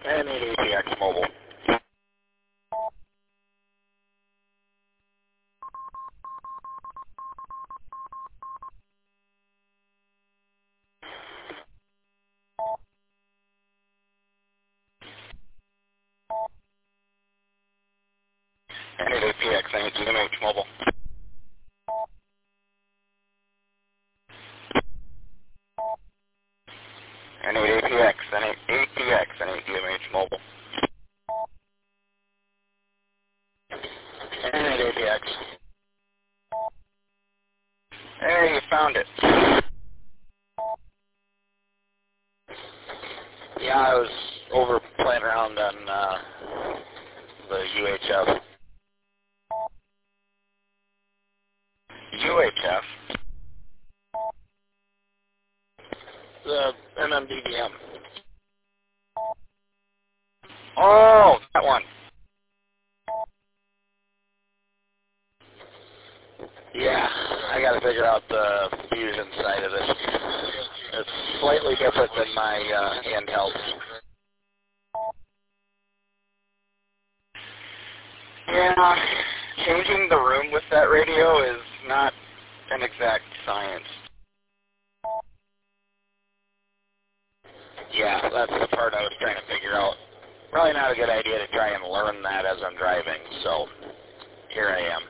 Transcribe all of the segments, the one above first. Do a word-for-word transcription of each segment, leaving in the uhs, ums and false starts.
And eight A P X mobile. And eight A P X, N eight G M H mobile. And eight A P X, N eight A P X, N eight G M H mobile. And eight A P X. Hey, you found it. Yeah, I was over playing around on uh, the U H F. U H F? The M M D V M. Oh, that one. Yeah, I got to figure out the Fusion side of it. It's slightly different than my uh, handheld. Yeah, changing the room with that radio is not an exact science. Yeah, that's the part I was trying to figure out. Probably not a good idea to try and learn that as I'm driving, so here I am.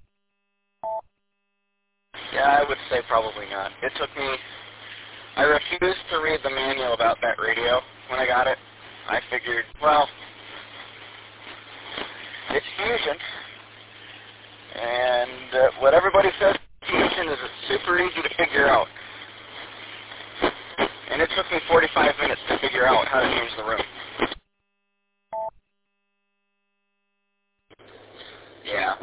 Yeah, I would say probably not. It took me, I refused to read the manual about that radio when I got it. I figured, well, it's Fusion, and uh, what everybody says Fusion is super easy to figure out. And it took me forty-five minutes to figure out how to change the room. Yeah.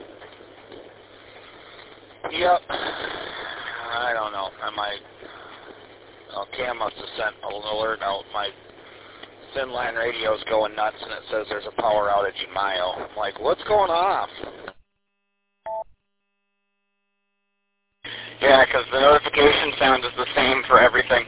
Yep. I don't know. I might. Well, Cam must have sent an alert out. My thin line radio's going nuts, and it says there's a power outage in Mayo. I'm like, what's going off? Yeah, because the notification sound is the same for everything.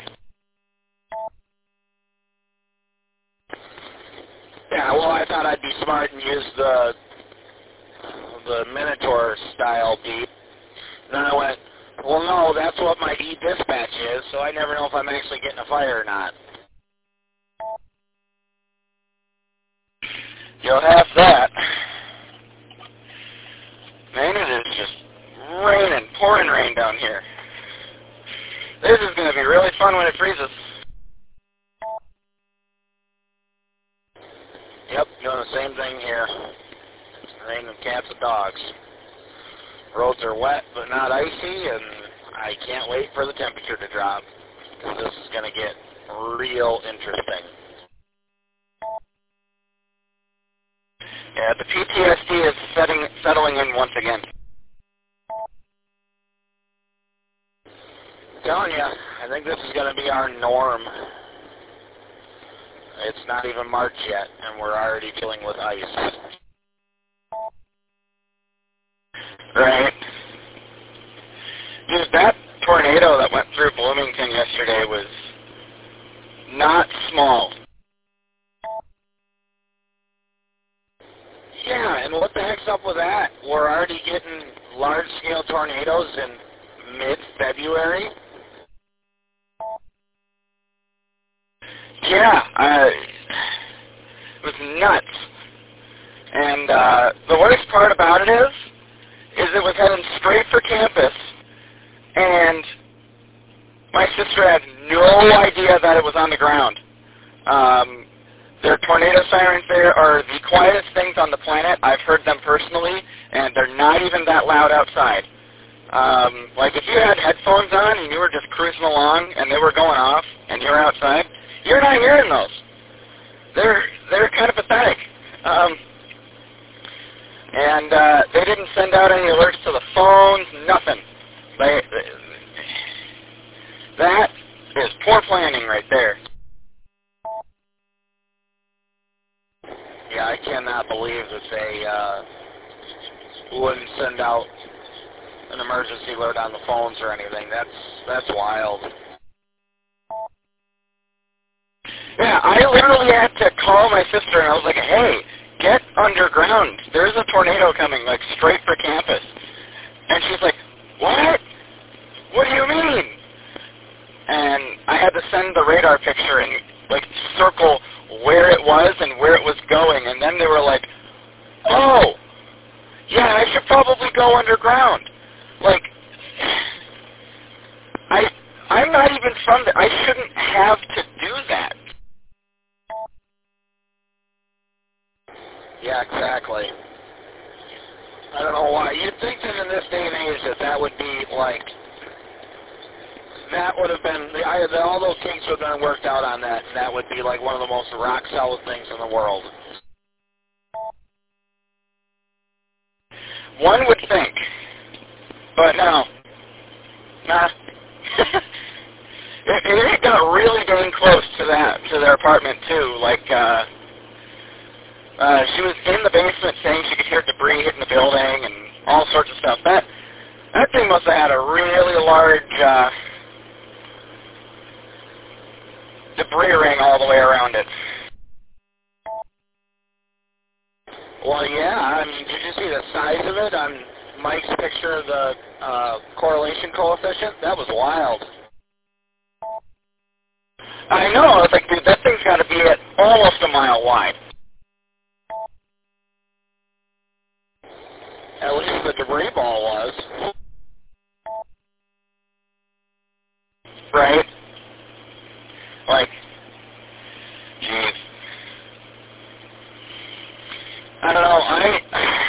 Yeah, well, I thought I'd be smart and use the the Minotaur style beep. Then I went, well, no, that's what my e-dispatch is, so I never know if I'm actually getting a fire or not. You'll have that. Man, it is just raining, pouring rain down here. This is going to be really fun when it freezes. Yep, doing the same thing here. It's raining cats and dogs. Roads are wet but not icy, and I can't wait for the temperature to drop, because this is going to get real interesting. Yeah, the P T S D is setting, settling in once again. Telling you, I think this is going to be our norm. It's not even March yet, and we're already dealing with ice. Right. Dude, that tornado that went through Bloomington yesterday was not small. Yeah, and what the heck's up with that? We're already getting large-scale tornadoes in mid-February? Yeah, uh, it was nuts. And uh, the worst part about it is, is it was heading straight for campus, and my sister had no idea that it was on the ground. Um, their tornado sirens there are the quietest things on the planet. I've heard them personally, and they're not even that loud outside. Um, like if you had headphones on and you were just cruising along and they were going off and you're outside, you're not hearing those. They're they're kind of pathetic. Um, and uh, they didn't send out any alerts to the phones, nothing. They, they, that is poor planning right there. Yeah, I cannot believe that they uh, wouldn't send out an emergency alert on the phones or anything. That's that's wild. Yeah, I literally had to call called my sister and I was like, hey, get underground. There's a tornado coming, like, straight for campus. And she's like, what? What do you mean? And I had to send the radar picture and, like, circle where it was and where it was going. And then they were like, oh, yeah, I should probably go underground. Like, I, I'm not even from there. I shouldn't have to do that. Yeah, exactly. I don't know why. You'd think that in this day and age that that would be, like, that would have been, the, I, the, all those kinks would have been worked out on that, and that would be, like, one of the most rock-solid things in the world. One would think, but no. Nah. it, it got really dang close to that, to their apartment, too. Like, uh, uh, she was in the basement saying she could hear debris hitting the building and all sorts of stuff. That, that thing must have had a really large, uh, debris ring all the way around it. Well, yeah, I mean, did you see the size of it on Mike's picture of the uh, correlation coefficient? That was wild. I know. I was like, dude, that thing's got to be at almost a mile wide. At least the debris ball was. Right? Like, jeez. I don't know, I...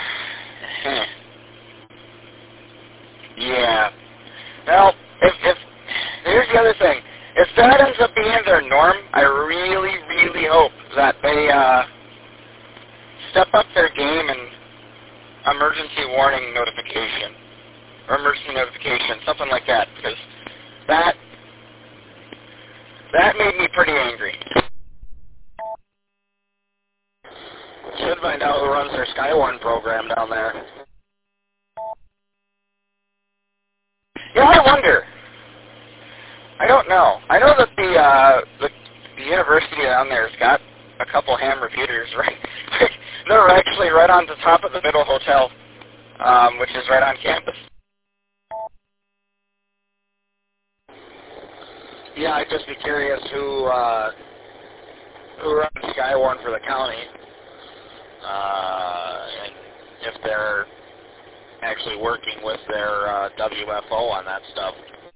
yeah. Well, if, if... Here's the other thing. If that ends up being their norm, I really, really hope that they, uh... step up their game and emergency warning notification. Or emergency notification, something like that, because that... that made me pretty angry. Should find out who runs their Skywarn program down there. Yeah, I wonder. I don't know. I know that the uh, the, the university down there has got a couple ham repeaters, right? They're actually right on the top of the Middle Hotel, um, which is right on campus. Yeah, I'd just be curious who uh, who runs Skywarn for the county. Uh, and if they're actually working with their uh, W F O on that stuff.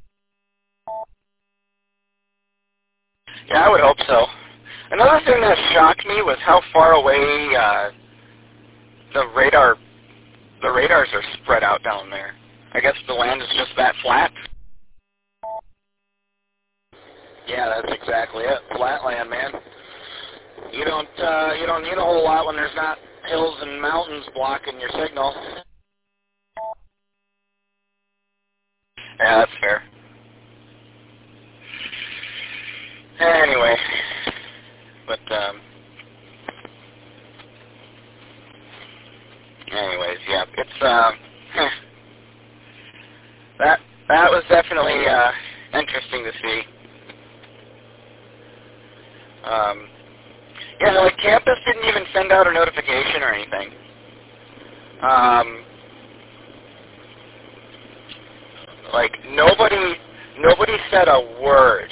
Yeah, I would hope so. Another thing that shocked me was how far away uh, the radar the radars are spread out down there. I guess the land is just that flat. Yeah, that's exactly it. Flatland, man. You don't uh, you don't need a whole lot when there's not hills and mountains blocking your signal. Yeah, that's fair. Anyway, but um, anyways, yeah, it's um, that that was definitely uh, interesting to see. Um, yeah, like campus didn't even send out a notification or anything. Um, like nobody, nobody said a word.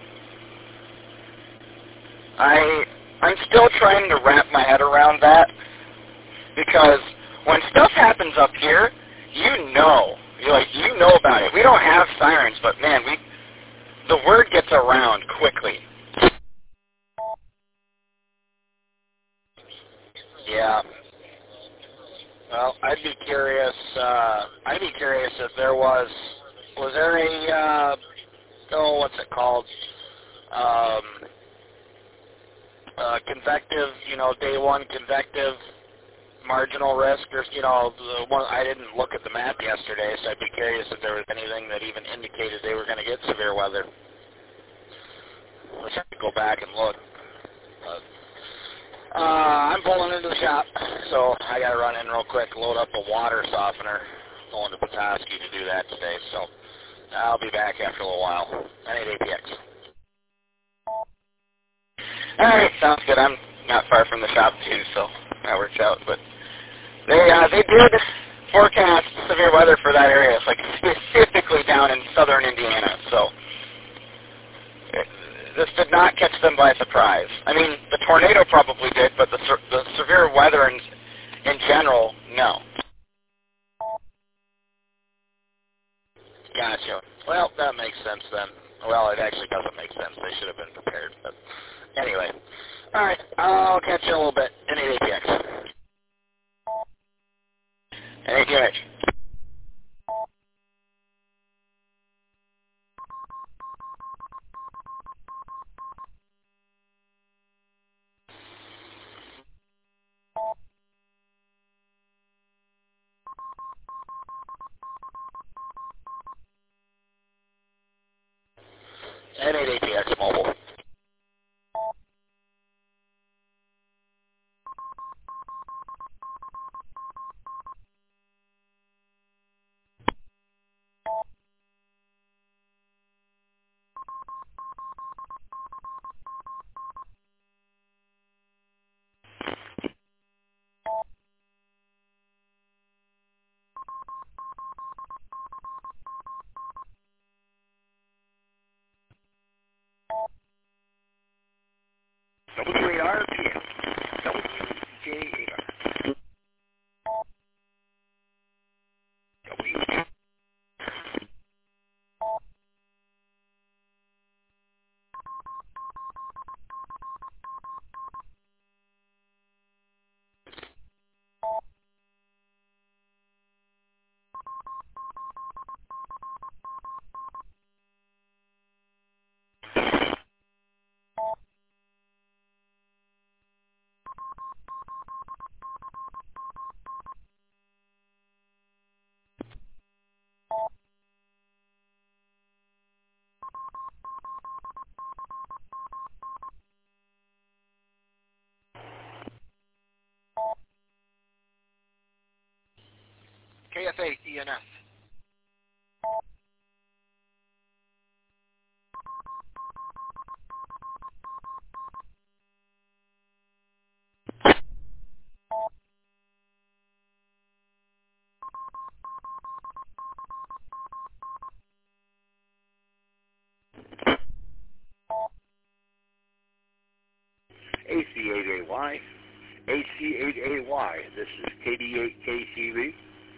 I, I'm still trying to wrap my head around that because when stuff happens up here, you know, you like you know about it. We don't have sirens, but man, we, the word gets around quickly. Yeah. Well, I'd be curious. Uh, I'd be curious if there was was there a uh, oh, what's it called? Um, uh, convective, you know, day one convective marginal risk, or you know, the one I didn't look at the map yesterday, so I'd be curious if there was anything that even indicated they were going to get severe weather. Wish I could go back and look. But, uh, I'm pulling into the shop, so I got to run in real quick, load up a water softener. Going to Petoskey to do that today, so I'll be back after a little while. I need A P X. All right, sounds good. I'm not far from the shop too, so that works out. But they uh, they did forecast severe weather for that area, it's like specifically down in southern Indiana. So it, this did not catch them by surprise. I mean, the tornado probably did, but the the severe weather in in general, no. Gotcha. Well, that makes sense then. Well, it actually doesn't make sense. They should have been prepared. But anyway. All right. I'll catch you in a little bit. N eight A P X. N eight T M H. N eight A P X mobile. W A R P M. W J A R. W. K F A E N S. A C eight A Y. A C eight A Y. This is K D eight K C V.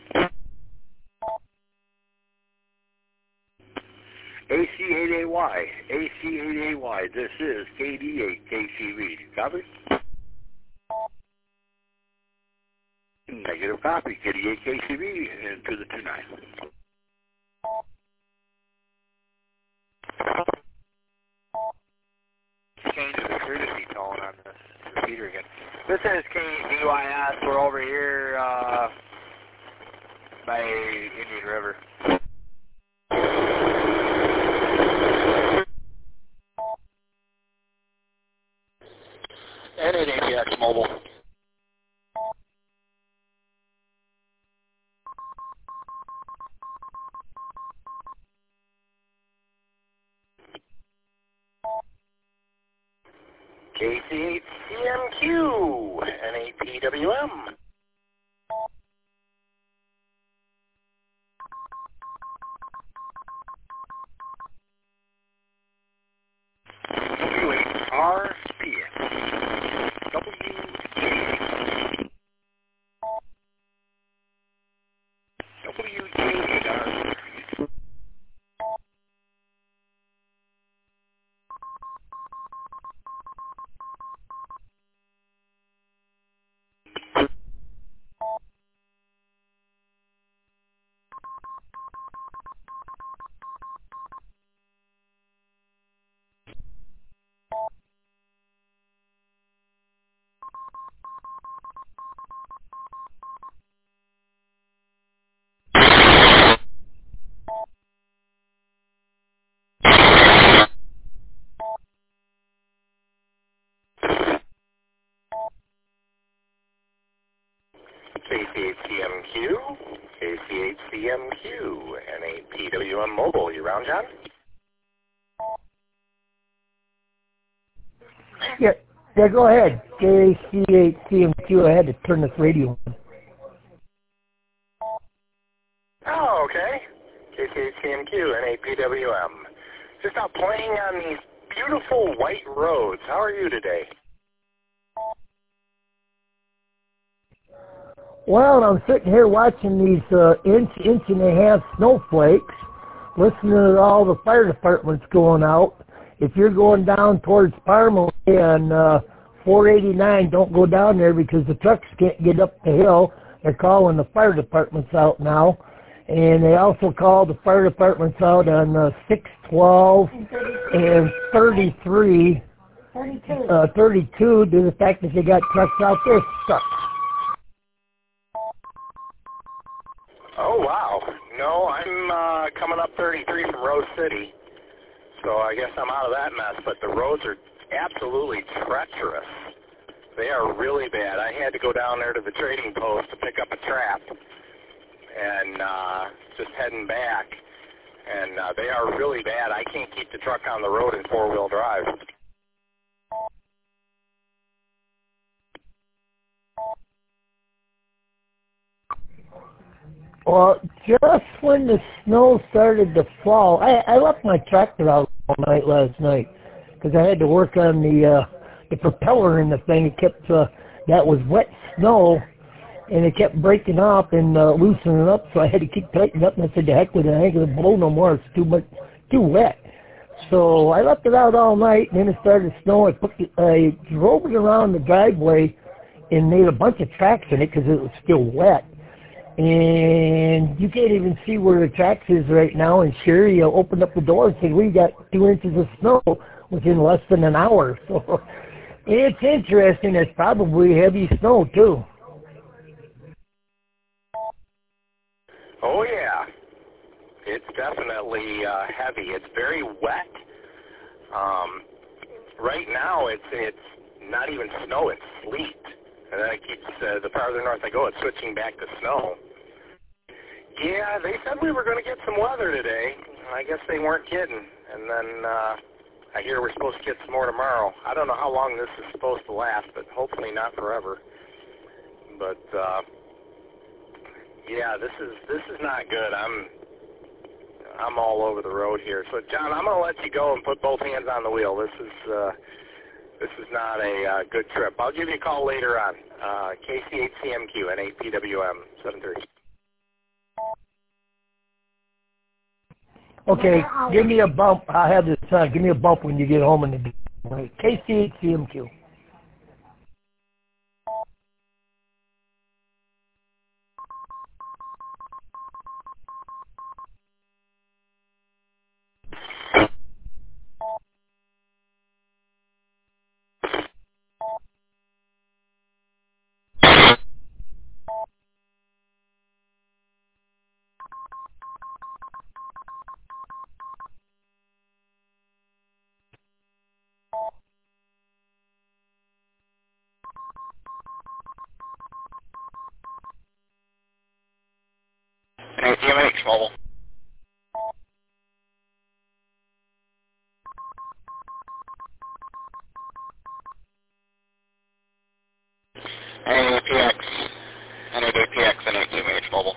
A C eight A Y. A C eight A Y. This is K D eight K C V. Copy? Negative copy. K D eight K C V into the two nine. Change the courtesy tone on this repeater again. This is K D Y S. We're over here uh, by Indian River. N eight A P X mobile. K C eight C M Q, N eight P W M. W eight R P M. W J. W J eight R. K C eight C M Q, K C eight C M Q, N eight P W M mobile. You round, John? Yeah, Yeah, go ahead. K C eight C M Q. I had to turn this radio on. Oh, okay. K C eight C M Q and N eight P W M. Just out playing on these beautiful white roads. How are you today? Well, I'm sitting here watching these uh, inch, inch and a half snowflakes, listening to all the fire departments going out. If you're going down towards Parma on uh, four eighty-nine, don't go down there because the trucks can't get up the hill. They're calling the fire departments out now. And they also call the fire departments out on uh, six twelve and thirty-three, uh, thirty-two due to the fact that they got trucks out there stuck. Oh, wow. No, I'm uh, coming up thirty-three from Rose City, so I guess I'm out of that mess, but the roads are absolutely treacherous. They are really bad. I had to go down there to the trading post to pick up a trap, and uh, just heading back, and uh, they are really bad. I can't keep the truck on the road in four-wheel drive. Well, just when the snow started to fall, I, I left my tractor out all night last night because I had to work on the uh, the propeller in the thing. It kept uh, that was wet snow, and it kept breaking up and uh, loosening up. So I had to keep tightening up. And I said, "The heck with it! I ain't gonna blow no more. It's too much, too wet." So I left it out all night, and then it started snowing. I put the, I drove it around the driveway and made a bunch of tracks in it because it was still wet. And you can't even see where the tracks is right now. And Sherry uh, opened up the door and said, we got two inches of snow within less than an hour. So it's interesting. It's probably heavy snow, too. Oh, yeah. It's definitely uh, heavy. It's very wet. Um, right now, it's it's not even snow. It's sleet. And then it keeps, uh, the farther north I go, it's switching back to snow. Yeah, they said we were going to get some weather today. I guess they weren't kidding. And then uh, I hear we're supposed to get some more tomorrow. I don't know how long this is supposed to last, but hopefully not forever. But, uh, yeah, this is this is not good. I'm I'm all over the road here. So, John, I'm going to let you go and put both hands on the wheel. This is... Uh, This is not a uh, good trip. I'll give you a call later on. Uh, K C eight C M Q and N eight P W M seven thirty. Okay, give me a bump. I have this time. Give me a bump when you get home in the day. K C eight C M Q. N eight T M H mobile. N eight A P X, N eight A P X, N eight T M H mobile.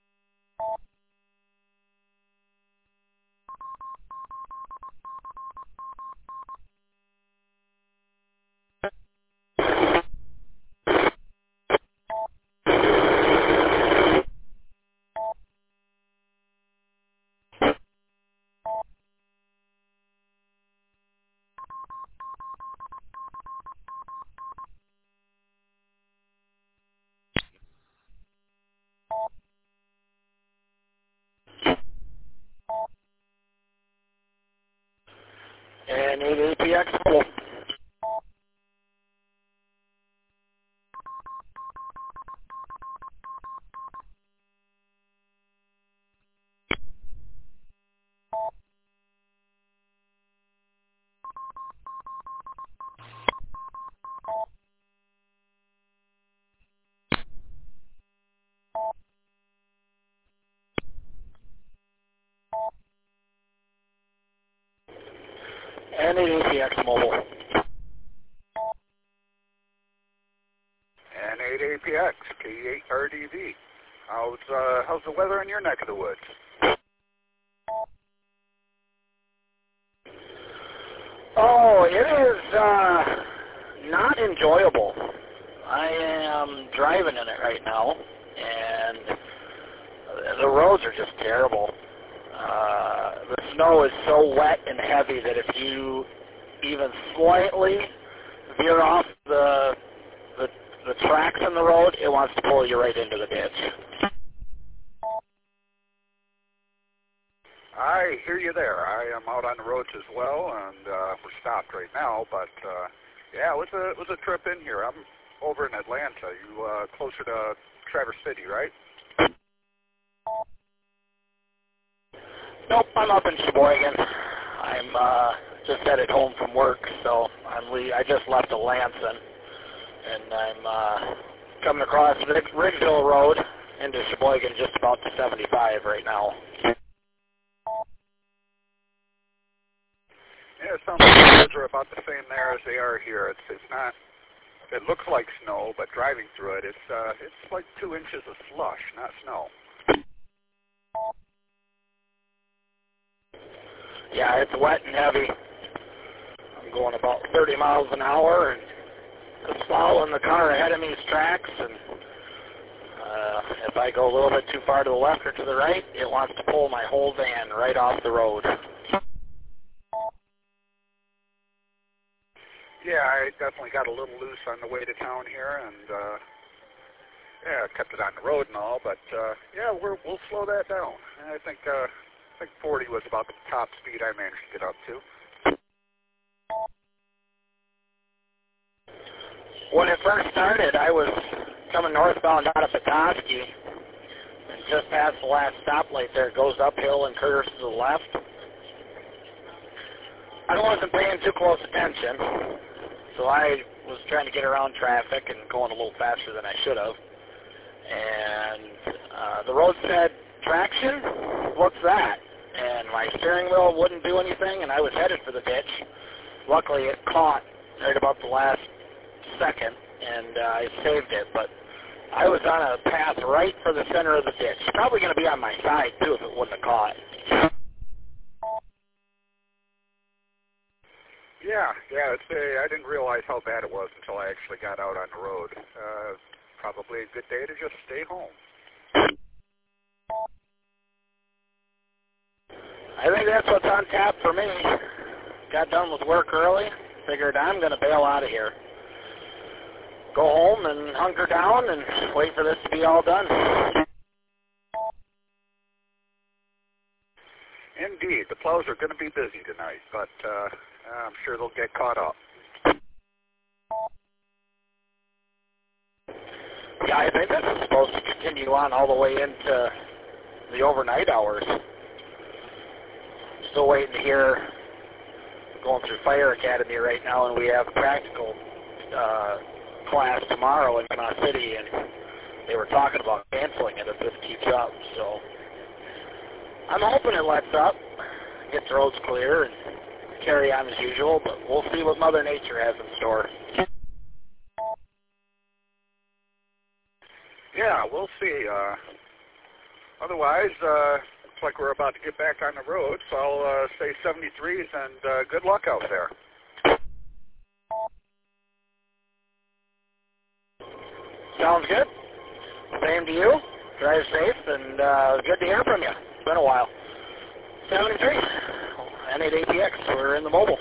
And N eight A P X mobile. And N eight A P X mobile. eight A P X, K eight R D V. How's, uh, how's the weather in your neck of the woods? Oh, it is uh, not enjoyable. I am driving in it right now, and the roads are just terrible. Uh, the snow is so wet and heavy that if you even slightly veer off the, the the tracks in the road, it wants to pull you right into the ditch. I hear you there. I am out on the roads as well, and uh, we're stopped right now. But uh, yeah, it was a it was a trip in here. I'm over in Atlanta. You uh, closer to Traverse City, right? Nope, I'm up in Sheboygan. I'm uh, just headed home from work, so I'm le- I just left Alanson, and I'm uh, coming across Rig- Ridgeville Road into Sheboygan, just about to seventy-five right now. Yeah, it sounds like the roads are about the same there as they are here. It's it's not. It looks like snow, but driving through it, it's uh, it's like two inches of slush, not snow. Yeah, it's wet and heavy. I'm going about thirty miles an hour, and it's following the car ahead of me's tracks, and uh, if I go a little bit too far to the left or to the right, it wants to pull my whole van right off the road. Yeah, I definitely got a little loose on the way to town here, and uh, yeah, kept it on the road and all. But uh, yeah, we're, we'll slow that down. I think uh, I think forty was about the top speed I managed to get up to. When it first started, I was coming northbound out of Petoskey, and just past the last stoplight there, it goes uphill and curves to the left. I wasn't paying too close attention, so I was trying to get around traffic and going a little faster than I should have. And uh, the road said, "Traction? What's that?" And my steering wheel wouldn't do anything, and I was headed for the ditch. Luckily, it caught right about the last second, and uh, I saved it. But I was on a path right for the center of the ditch. Probably going to be on my side, too, if it wouldn't have caught. Yeah, yeah. It's a, I didn't realize how bad it was until I actually got out on the road. Uh, probably a good day to just stay home. I think that's what's on tap for me. Got done with work early. Figured I'm going to bail out of here. Go home and hunker down and wait for this to be all done. Indeed. The plows are going to be busy tonight, but uh, I'm sure they'll get caught up. Yeah, I think this is supposed to continue on all the way into the overnight hours. Still waiting to hear, going through Fire Academy right now, and we have a practical uh, class tomorrow in Panama City, and they were talking about canceling it if this keeps up. So I'm hoping it lets up, get the roads clear, and carry on as usual, but we'll see what Mother Nature has in store. Yeah, we'll see. Uh, otherwise, uh, looks like we're about to get back on the road, so I'll uh, say seventy-threes and uh, good luck out there. Sounds good. Same to you. Drive safe, and uh, good to hear from you. It's been a while. seventy-three. N eight A P X. We're in the mobile.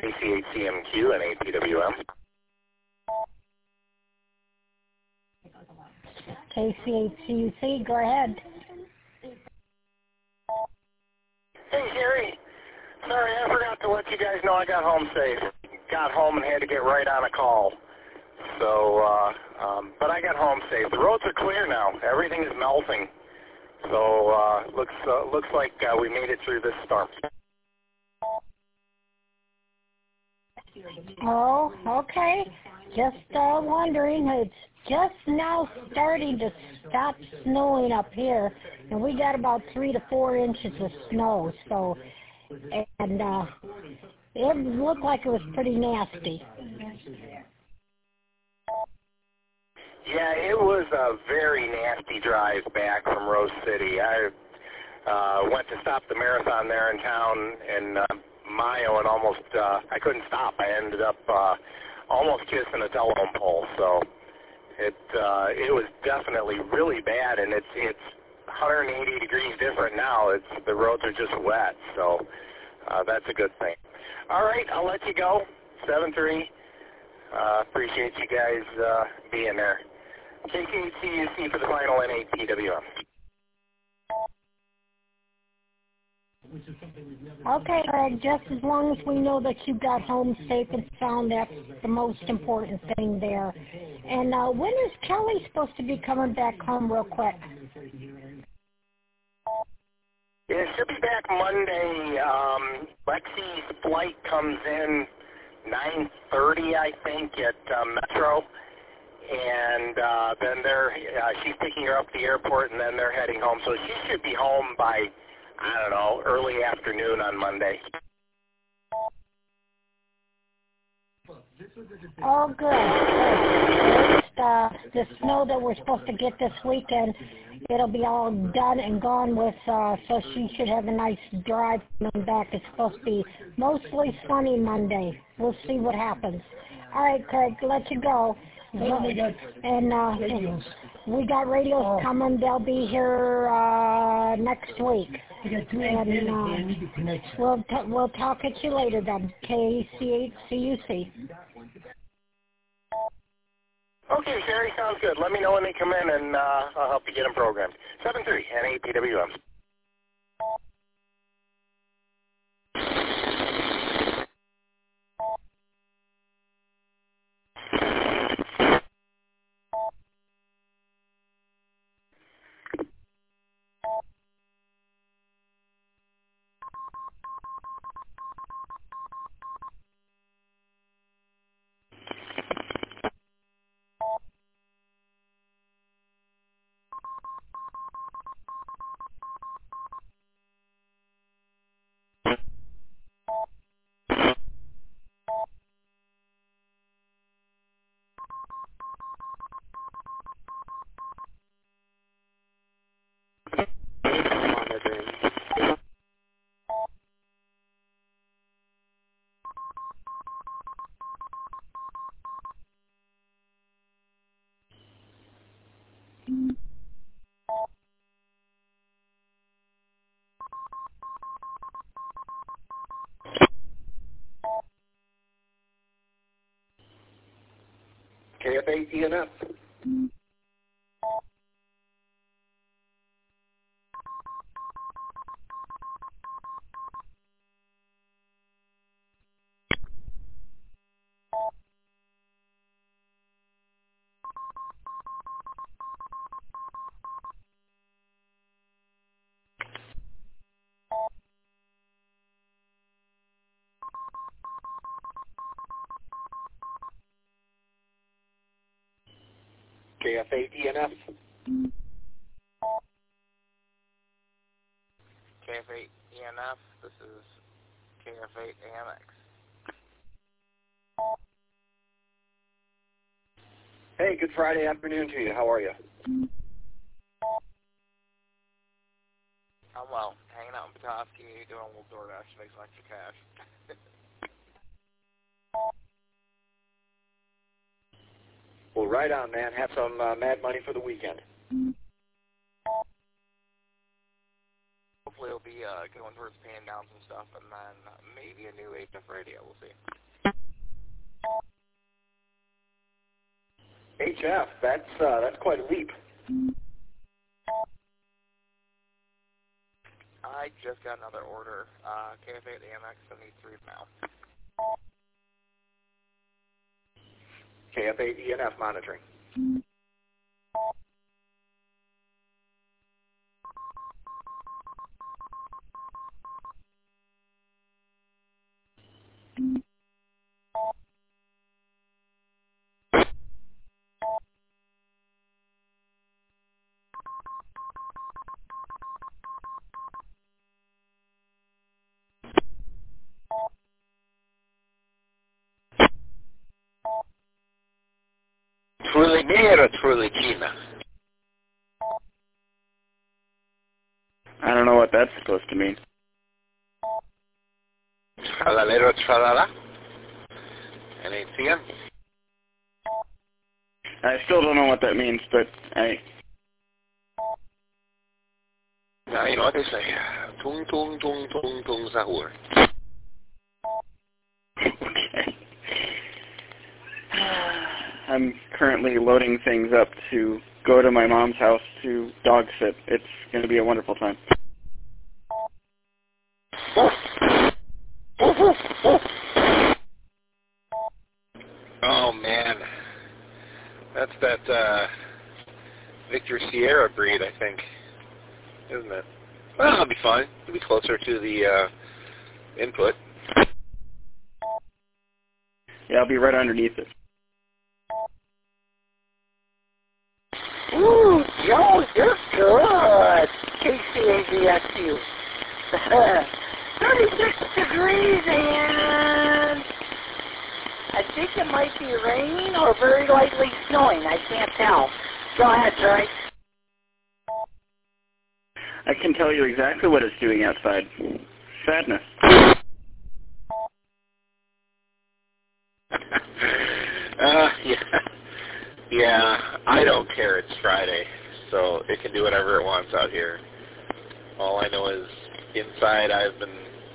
K C H C M Q and A P W M. K C H C U C, go ahead. Hey, Gary. Sorry, I forgot to let you guys know I got home safe. Got home and had to get right on a call. So, uh, um, but I got home safe. The roads are clear now. Everything is melting. So, uh, looks uh, looks like uh, we made it through this storm. Oh, okay. Just uh, wondering. It's just now starting to stop snowing up here, and we got about three to four inches of snow. So, and uh, it looked like it was pretty nasty. Yeah, it was a very nasty drive back from Rose City. I uh, went to stop the marathon there in town in uh, Mayo, and almost uh, I couldn't stop. I ended up uh, almost kissing a telephone pole. So it uh, it was definitely really bad, and it's it's one hundred eighty degrees different now. It's the roads are just wet, so uh, that's a good thing. All right, I'll let you go. seven three. Uh, appreciate you guys uh, being there. K C H C U C for the final and A P W M. Okay, Greg, just as long as we know that you got home safe and sound, that's the most important thing there. And uh, when is Kelly supposed to be coming back home real quick? Yeah, she'll be back Monday. Um, Lexi's flight comes in nine thirty, I think, at uh, Metro. And uh, then they're, uh, she's picking her up at the airport, and then they're heading home. So she should be home by, I don't know, early afternoon on Monday. Oh, good. good. Just, uh, the snow that we're supposed to get this weekend, it'll be all done and gone with, uh, so she should have a nice drive coming back. It's supposed to be mostly sunny Monday. We'll see what happens. All right, Craig, let you go. And uh, we got radios oh. coming. They'll be here uh, next week. And uh, we'll t we'll talk at you later then. K C H C U C. Okay, Sherry, sounds good. Let me know when they come in, and uh, I'll help you get them programmed. seven three and A P W M. K F A D N F. K F A D N F. K F eight E N F, this is K F eight A M X. Hey, good Friday afternoon to you. How are you? I'm well. Hanging out in Petoskey, doing a little DoorDash to make some extra cash. Well, right on, man. Have some uh, mad money for the weekend. Hopefully it'll be uh, going towards pan downs and stuff, and then maybe a new H F radio. We'll see. H F, that's uh, that's quite a leap. I just got another order. Uh, K F eight A M X seventy-three now. K F eight E N F monitoring. Truly me or truly Gina? I don't know what that's supposed to mean. Tralalero tralala? N A T M? I still don't know what that means, but I... Now, you know what they say. Tung tung tung tung tung sahur. Okay. I'm currently loading things up to go to my mom's house to dog sit. It's going to be a wonderful time. Oh, man. That's that uh, Victor Sierra breed, I think. Isn't it? Well, it'll be fine. It'll be closer to the uh, input. Yeah, I'll be right underneath it. Ooh, Joe, you're good. K C A V S U. thirty-six degrees, and I think it might be raining or very lightly snowing. I can't tell. Go ahead, Trey. I can tell you exactly what it's doing outside. Sadness. uh, yeah. Yeah, I don't care. It's Friday, so it can do whatever it wants out here. All I know is inside I've been,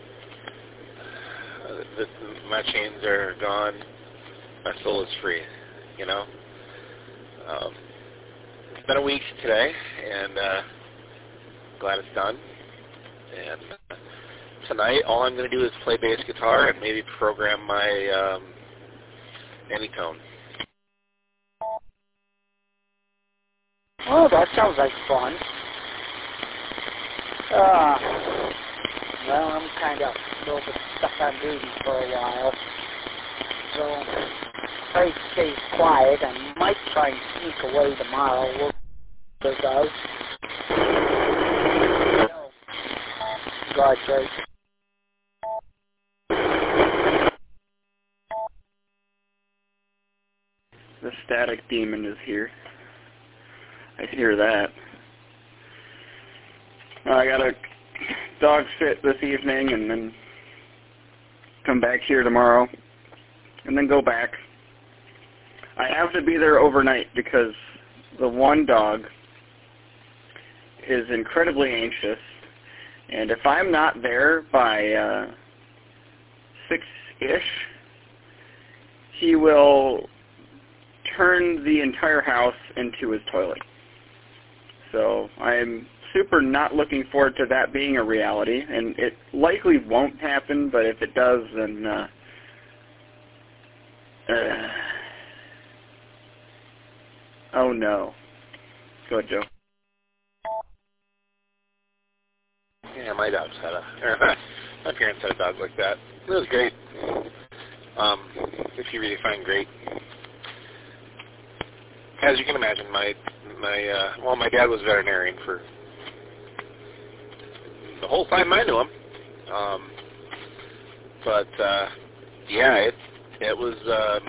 uh, the, my chains are gone. My soul is free, you know? Um, it's been a week today, and uh, glad it's done. And uh, tonight, all I'm going to do is play bass guitar and maybe program my um, Anytone. Oh, that sounds like fun. Uh, well, I'm kind of a little bit stuck on duty for a while. So, try to stay quiet. I might try and sneak away tomorrow. We'll see what it does. God, Drake. The static demon is here. I hear that. I got a dog sit this evening and then come back here tomorrow and then go back. I have to be there overnight because the one dog is incredibly anxious, and if I'm not there by uh, six-ish, he will turn the entire house into his toilet. So I'm super not looking forward to that being a reality, and it likely won't happen, but if it does, then uh, uh, oh no. Go ahead, Joe. Yeah, my dog's had a, my parents had a dog like that. It was great. Um, if you really find great. As you can imagine, my, my, uh, well, my dad was a veterinarian for the whole time I knew him. Um, but, uh, yeah, it, it was, um,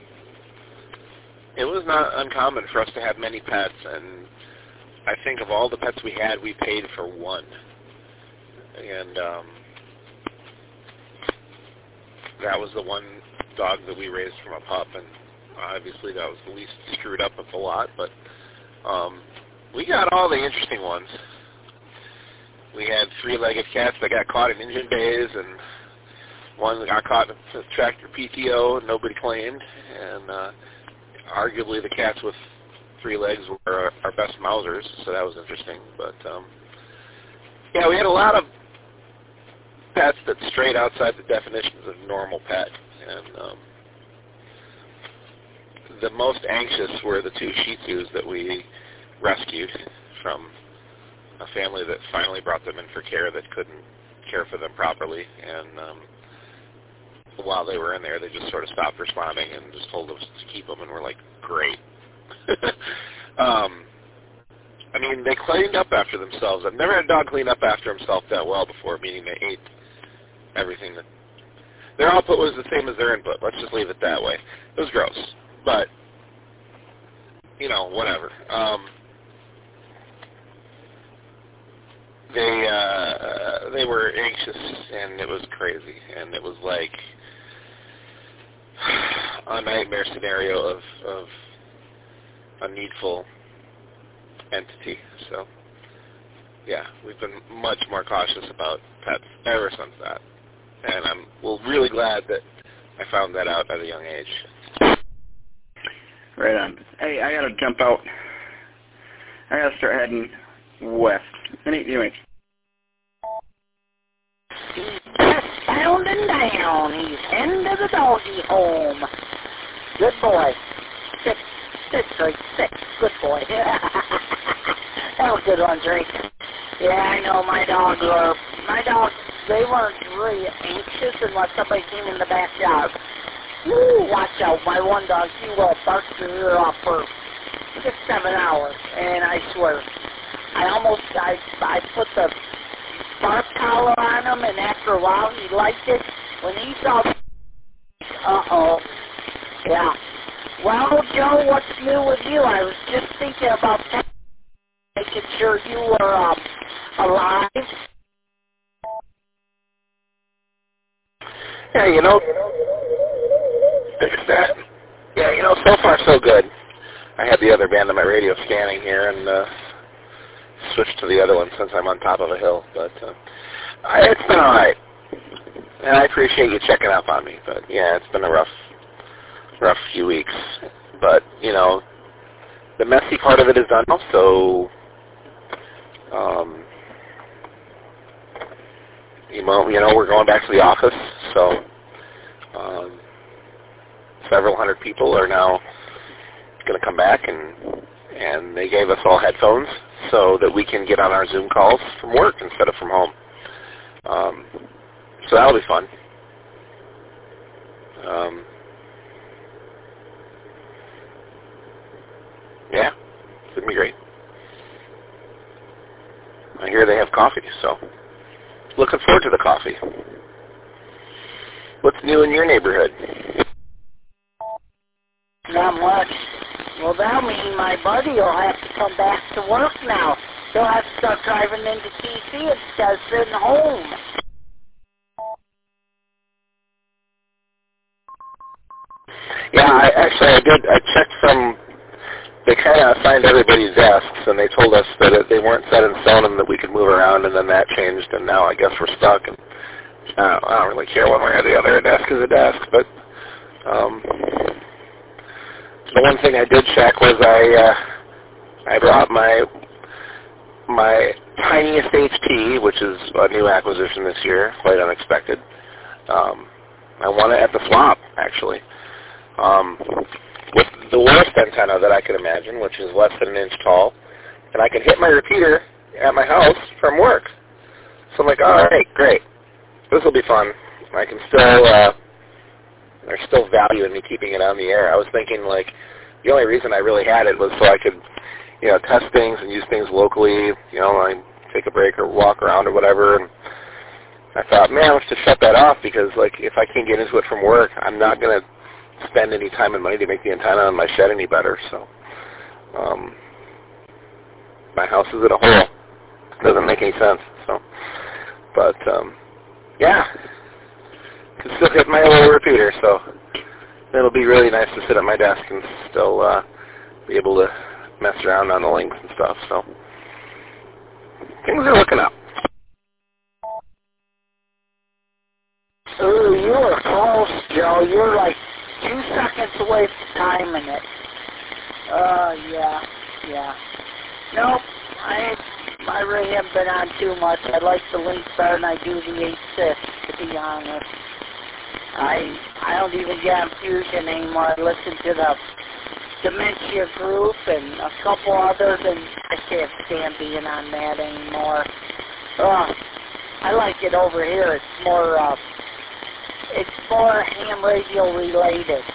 it was not uncommon for us to have many pets, and I think of all the pets we had, we paid for one. And, um, that was the one dog that we raised from a pup, and obviously that was the least screwed up of the lot, but um, we got all the interesting ones. we had three-legged cats that got caught in engine bays, and one that got caught in a tractor P T O and nobody claimed. And uh, arguably the cats with three legs were our, our best Mausers, so that was interesting. But um, yeah, we had a lot of pets that strayed outside the definitions of normal pet. And um, the most anxious were the two Shih Tzus that we rescued from a family that finally brought them in for care that couldn't care for them properly. And um, while they were in there, they just sort of stopped responding and just told us to keep them, and we're like, great. um, I mean, they cleaned up after themselves. I've never had a dog clean up after himself that well before, meaning they ate everything. That their output was the same as their input. Let's just leave it that way. It was gross, but, you know, whatever. Um, they uh, they were anxious, and it was crazy, and it was like a nightmare scenario of, of a needful entity. So, yeah, we've been much more cautious about pets ever since that. And I'm well, really glad that I found that out at a young age. Right on. Hey, I gotta jump out. I gotta start heading west. Anyway. He's just pounding down. He's heading to the doggy home. Good boy. Six. Six, right? Six. Good boy. That was a good one, Drake. Yeah, I know my dogs were, my dogs, they weren't really anxious unless somebody came in the backyard. Woo, watch out. My one dog, he will bark his ear off for six, seven hours. And I swear, I almost, I, I put the bark collar on him, and after a while he liked it. When he saw, uh-oh, yeah. Well, Joe, what's new with you? I was just thinking about making sure you were um, alive. Yeah, you know, fix that. Yeah, you know, so far so good. I had the other band on my radio scanning here and uh, switched to the other one since I'm on top of a hill. But uh, I, it's been all right, and I appreciate you checking up on me. But yeah, it's been a rough, rough few weeks. But you know, the messy part of it is done now, so um, you know, you know, we're going back to the office, so um, several hundred people are now going to come back, and and they gave us all headphones so that we can get on our Zoom calls from work instead of from home. Um, so that'll be fun. Um, yeah, it's going to be great. I hear they have coffee, so looking forward to the coffee. What's new in your neighborhood? Not much. Well, that'll mean my buddy will have to come back to work now. He'll have to start driving into T C instead of sitting home. Yeah, I, actually I did. I checked some. They kind of assigned everybody's desks, and they told us that it, they weren't set in stone and that we could move around, and then that changed, and now I guess we're stuck. And I don't, I don't really care one way or the other. A desk is a desk, but um, the one thing I did check was I uh, I brought my my tiniest H P, which is a new acquisition this year, quite unexpected. Um, I won it at the swap, actually. Um, with the worst antenna that I could imagine, which is less than an inch tall, and I can hit my repeater at my house from work. So I'm like, all right, great. This will be fun. I can still, uh, there's still value in me keeping it on the air. I was thinking, like, the only reason I really had it was so I could, you know, test things and use things locally, you know, I take a break or walk around or whatever, and I thought, man, let's just shut that off because, like, if I can't get into it from work, I'm not going to spend any time and money to make the antenna on my shed any better. So um, my house is at a hole. It doesn't make any sense. So, but um, yeah, can still hit my little repeater. So it'll be really nice to sit at my desk and still uh, be able to mess around on the links and stuff. So things are looking up. Ooh, you were close, Joe. You're like two seconds away from timing it. Uh, yeah, yeah. Nope, I I really haven't been on too much. I like the Lynx better than I do the eight six, to be honest. I I don't even get on Fusion anymore. I listen to the Dementia Group and a couple others, and I can't stand being on that anymore. Ugh, I like it over here. It's more, uh, it's more ham radio related.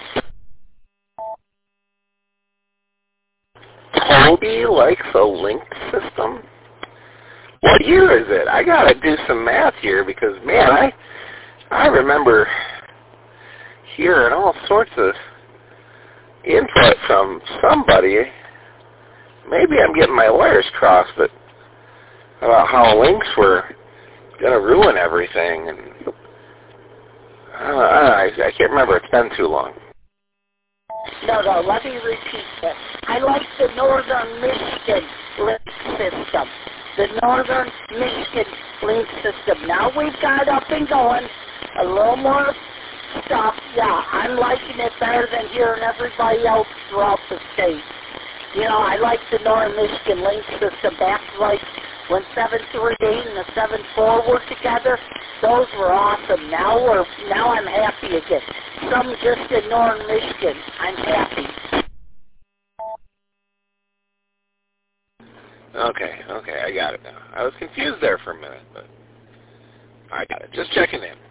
Toby likes a Lynx system? What year is it? I gotta do some math here because, man, I I remember hearing all sorts of input from somebody. Maybe I'm getting my wires crossed, but about how Lynx were gonna ruin everything, and I, don't know, I, I can't remember. It's been too long. No, no, let me repeat that. I like the Northern Michigan Lynx system. The Northern Michigan Lynx system. Now we've got up and going, a little more stuff. Yeah, I'm liking it better than hearing everybody else throughout the state. You know, I like the Northern Michigan Lynx system back like when seven three eight and the seven four were together. Those were awesome. Now we're now I'm happy again. Some just in Northern Michigan. I'm happy. Okay, okay, I got it now. I was confused there for a minute, but I got it. Just checking in.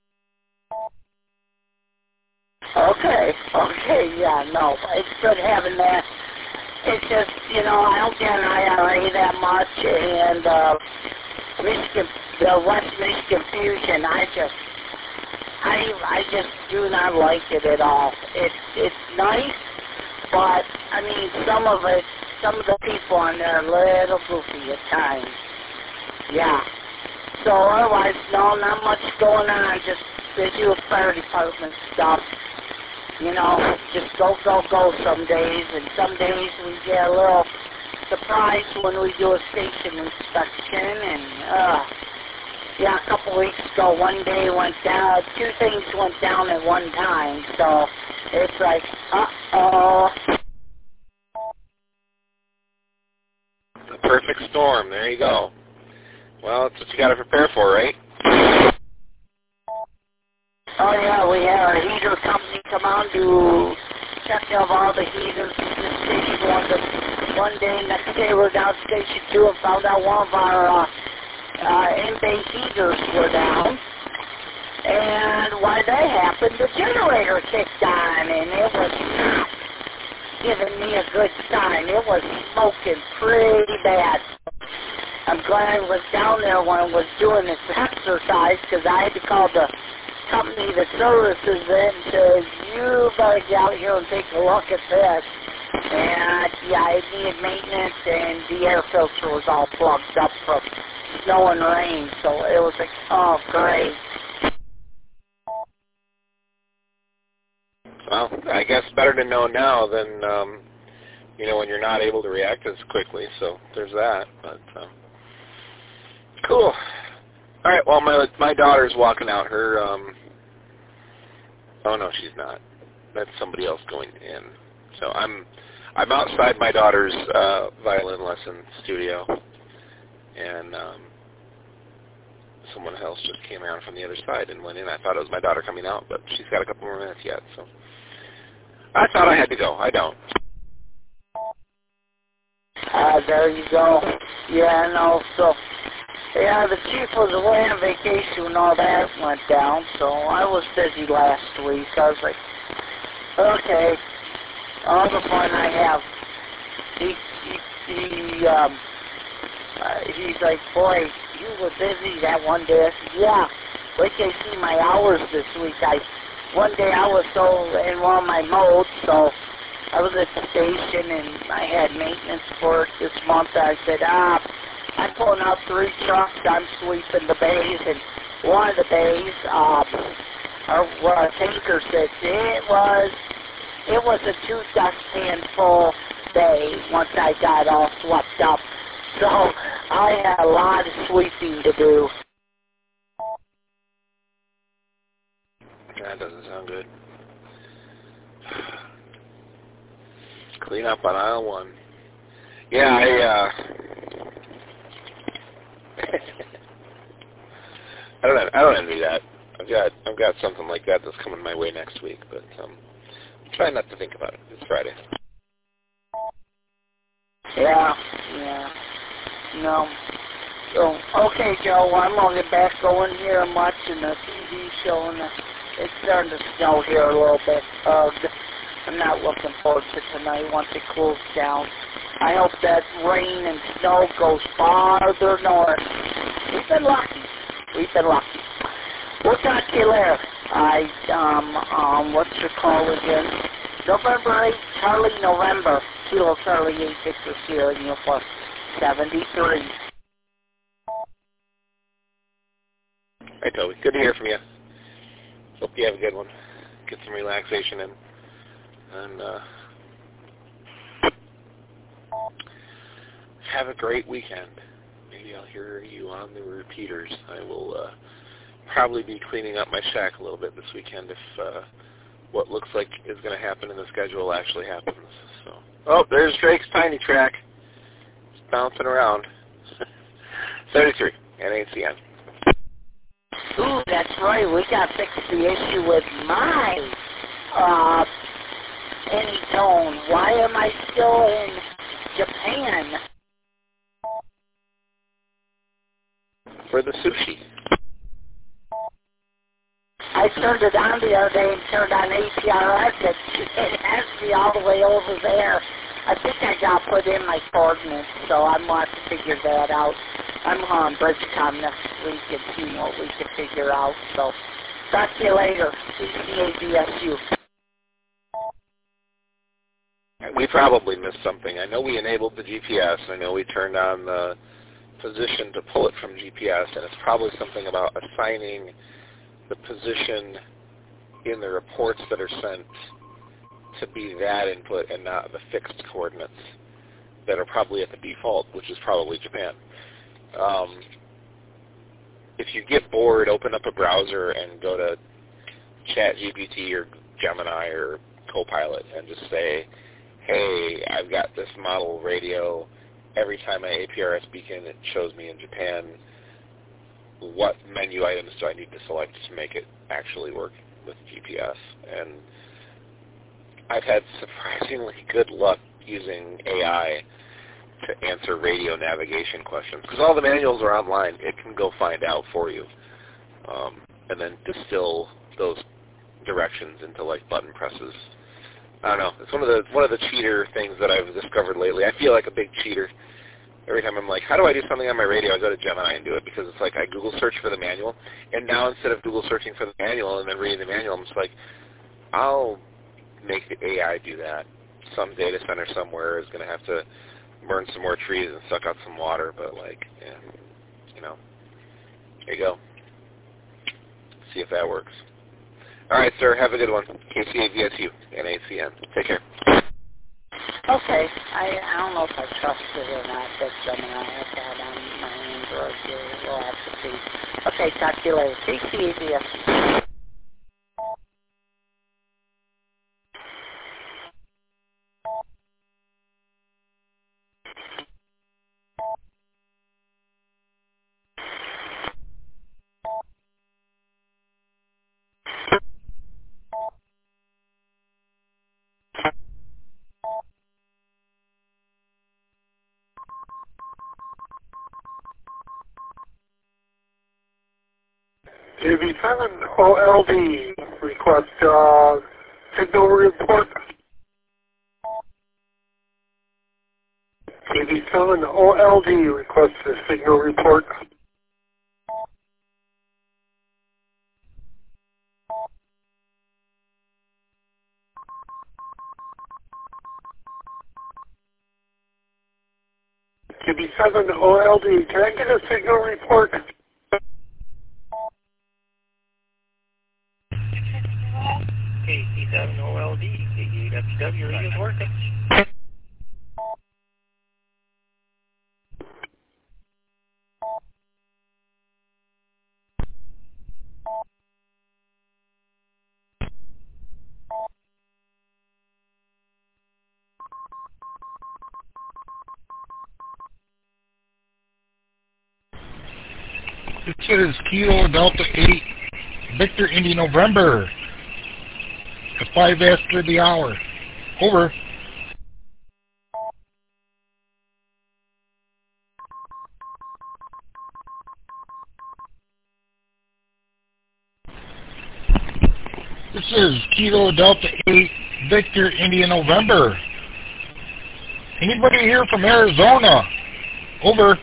Okay, okay, yeah, no, it's good having that. It's just, you know, I don't get an I R A that much, and uh, Michigan, the West Michigan Fusion, I just, I, I just do not like it at all. It's, it's nice, but I mean, some of it, some of the people on there are a little goofy at times. Yeah. So otherwise, no, not much going on. Just busy with fire department stuff. You know, just go, go, go some days, and some days we get a little surprised when we do a station inspection, and, uh, yeah, a couple weeks ago, one day went down, two things went down at one time, so it's like, uh-oh. The perfect storm, there you go. Well, that's what you got to prepare for, right? Oh, yeah, we had our heater company come out to check out all the heaters in the station one, the, one day. Next day, we're down station two and found out one of our uh, uh, in-bay heaters were down. And while that happened, the generator kicked on, and it was not giving me a good sign. It was smoking pretty bad. I'm glad I was down there when I was doing this exercise, because I had to call the company that services it and says, you better get out here and take a look at this. And yeah, it needed maintenance, and the air filter was all plugged up from snow and rain, so it was like, oh, great. Well, I guess better to know now than, um, you know, when you're not able to react as quickly, so there's that. But um, cool. All right, well, my my daughter's walking out. Her, um, oh, no, she's not. That's somebody else going in. So I'm I'm outside my daughter's uh, violin lesson studio, and um, someone else just came around from the other side and went in. I thought it was my daughter coming out, but she's got a couple more minutes yet, so I thought I had to go. I don't. Ah, uh, there you go. Yeah, no, so... Yeah, the chief was away on vacation when all that went down, so I was busy last week. I was like, okay, all the fun I have. He, he, he um, uh, he's like, boy, you were busy that one day. I said, yeah, wait till you see my hours this week. I, one day I was so in one of my modes, so I was at the station and I had maintenance for it this month. I said, ah, I'm pulling out three trucks. I'm sweeping the bays, and one of the bays, um, or where our tanker sits, it was, it was a two dustpan full bay once I got all swept up. So I had a lot of sweeping to do. That doesn't sound good. Clean up on aisle one. Yeah, I, uh... I don't know, I don't envy that. I've got I've got something like that that's coming my way next week, but um, try not to think about it. It's Friday. Yeah, yeah. No. So, okay, Joe, I'm going to get back going here. I'm watching the T V show, and it's starting to snow here a little bit. Uh, I'm not looking forward to tonight once it cools down. I hope that rain and snow goes farther north. We've been lucky. We've been lucky. We'll talk to you later. I, um, um, what's your call again? November eighth, Charlie November. Kilo Charlie eight Victor Sierra Uniform seventy-three. Hi, Toby. Good to hear from you. Hope you have a good one. Get some relaxation in. And, uh, have a great weekend. Maybe I'll hear you on the repeaters. I will, uh, probably be cleaning up my shack a little bit this weekend if, uh, what looks like is going to happen in the schedule actually happens. So, oh, there's Drake's Tiny Track. It's bouncing around. seventy-three, N A C N. Ooh, that's right. We got to fix the issue with my uh, Anytone. Why am I still in Japan? For the sushi. I turned it on the other day and turned on A P R S. It, it has me all the way over there. I think I got put in my coordinates, so I'm going to have to figure that out. I'm on BridgeCon next week and see what we can figure out. So, talk to you later. C C A D S U. We probably missed something. I know we enabled the G P S. I know we turned on the position to pull it from G P S, and it's probably something about assigning the position in the reports that are sent to be that input and not the fixed coordinates that are probably at the default, which is probably Japan. Um, if you get bored, open up a browser and go to ChatGPT or Gemini or Copilot and just say, hey, I've got this model radio. Every time I A P R S beacon, it shows me in Japan. What menu items do I need to select to make it actually work with G P S? And I've had surprisingly good luck using A I to answer radio navigation questions because all the manuals are online. It can go find out for you um, and then distill those directions into like button presses. I don't know. It's one of the one of the cheater things that I've discovered lately. I feel like a big cheater. Every time I'm like, how do I do something on my radio? I go to Gemini and do it because it's like I Google search for the manual. And now instead of Google searching for the manual and then reading the manual, I'm just like, I'll make the A I do that. Some data center somewhere is going to have to burn some more trees and suck out some water. But like, yeah, you know, there you go. See if that works. All right, sir. Have a good one. K C A V S U, N A C N. Take care. Okay. I, I don't know if I trust it or not, but Gemini, I have that on my Android here. We'll have to see. Okay, talk to you later. K C A V S U. J V seven O L D request uh, signal report. J V seven O L D requests a signal report. J V seven O L D, can I get a signal report? K C seven O L D, K E W W is working. This is Kilo Delta eight, Victor Indy November, at five after the hour. Over. This is Kilo Delta eight, Victor Indy November. Anybody here from Arizona? Over.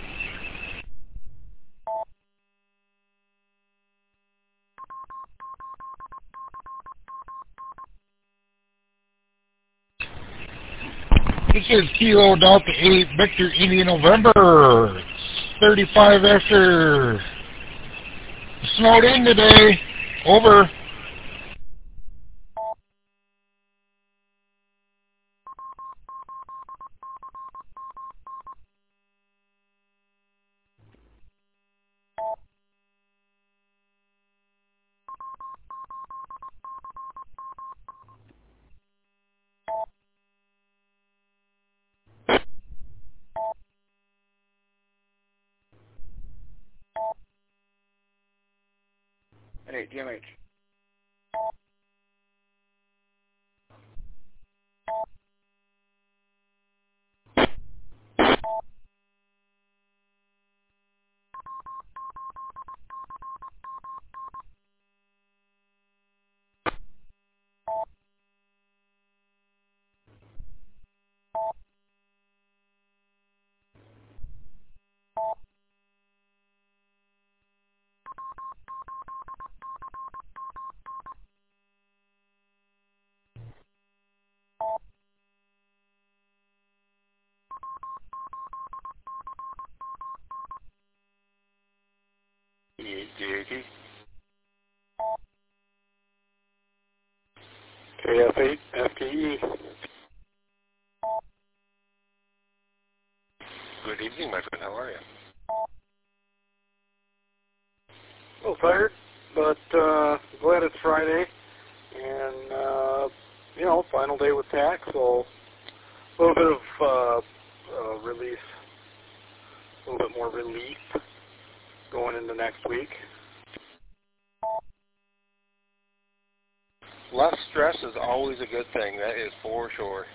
This is Kilo Delta eight, Victor Indy November. It's thirty-five after. It snowed in today. Over. Hey, G M H. K F eight, F T E. Good evening, my friend. How are you? A little tired, but uh, glad it's Friday. And, uh, you know, final day with tax, so a little bit of uh, uh, relief, a little bit more relief going into next week. Less stress is always a good thing. That is for sure.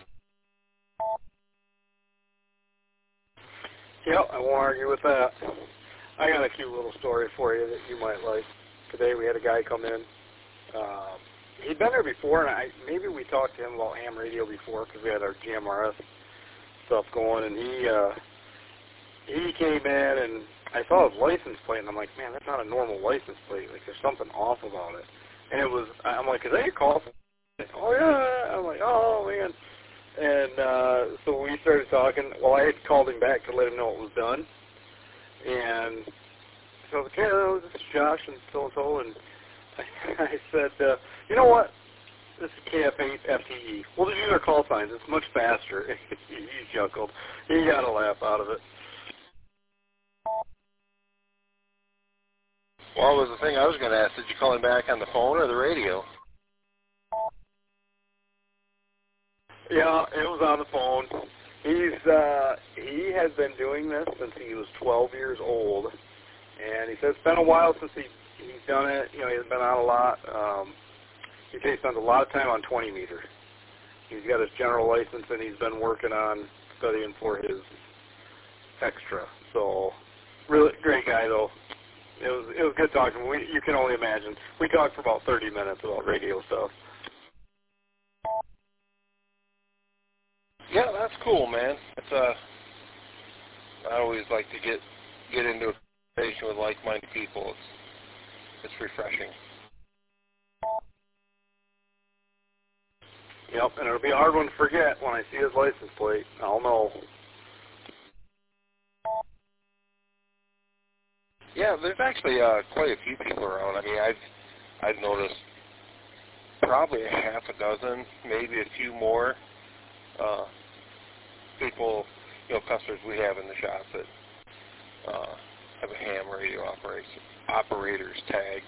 Yep, I won't argue with that. I got a cute little story for you that you might like. Today we had a guy come in. Uh, he'd been there before, and I maybe we talked to him about ham radio before because we had our G M R S stuff going, and he uh, he came in, and I saw his license plate, and I'm like, man, that's not a normal license plate. Like, there's something off about it. And it was, I'm like, is that your call? Oh, yeah. I'm like, oh, man. And uh, so we started talking. Well, I had called him back to let him know it was done. And so I was like, yeah, this is Josh and so-and-so. And I, I said, uh, you know what? This is K F eight F T E. We'll just use our call signs. It's much faster. He chuckled. He got a laugh out of it. Well, was the thing I was going to ask, did you call him back on the phone or the radio? Yeah, it was on the phone. He's uh, he has been doing this since he was twelve years old, and he says it's been a while since he he's done it. You know, he's been out a lot. Um, he says he spends a lot of time on twenty meter. He's got his general license, and he's been working on studying for his extra. So, really great guy though. It was it was good talking. We, you can only imagine. We talked for about thirty minutes about radio stuff. Yeah, that's cool, man. It's uh, I always like to get get into a conversation with like-minded people. It's it's refreshing. Yep, and it'll be a hard one to forget when I see his license plate. I'll know. Yeah, there's actually uh, quite a few people around. I mean, I've I've noticed probably a half a dozen, maybe a few more uh, people, you know, customers we have in the shop that uh, have a ham radio operation, operators tag.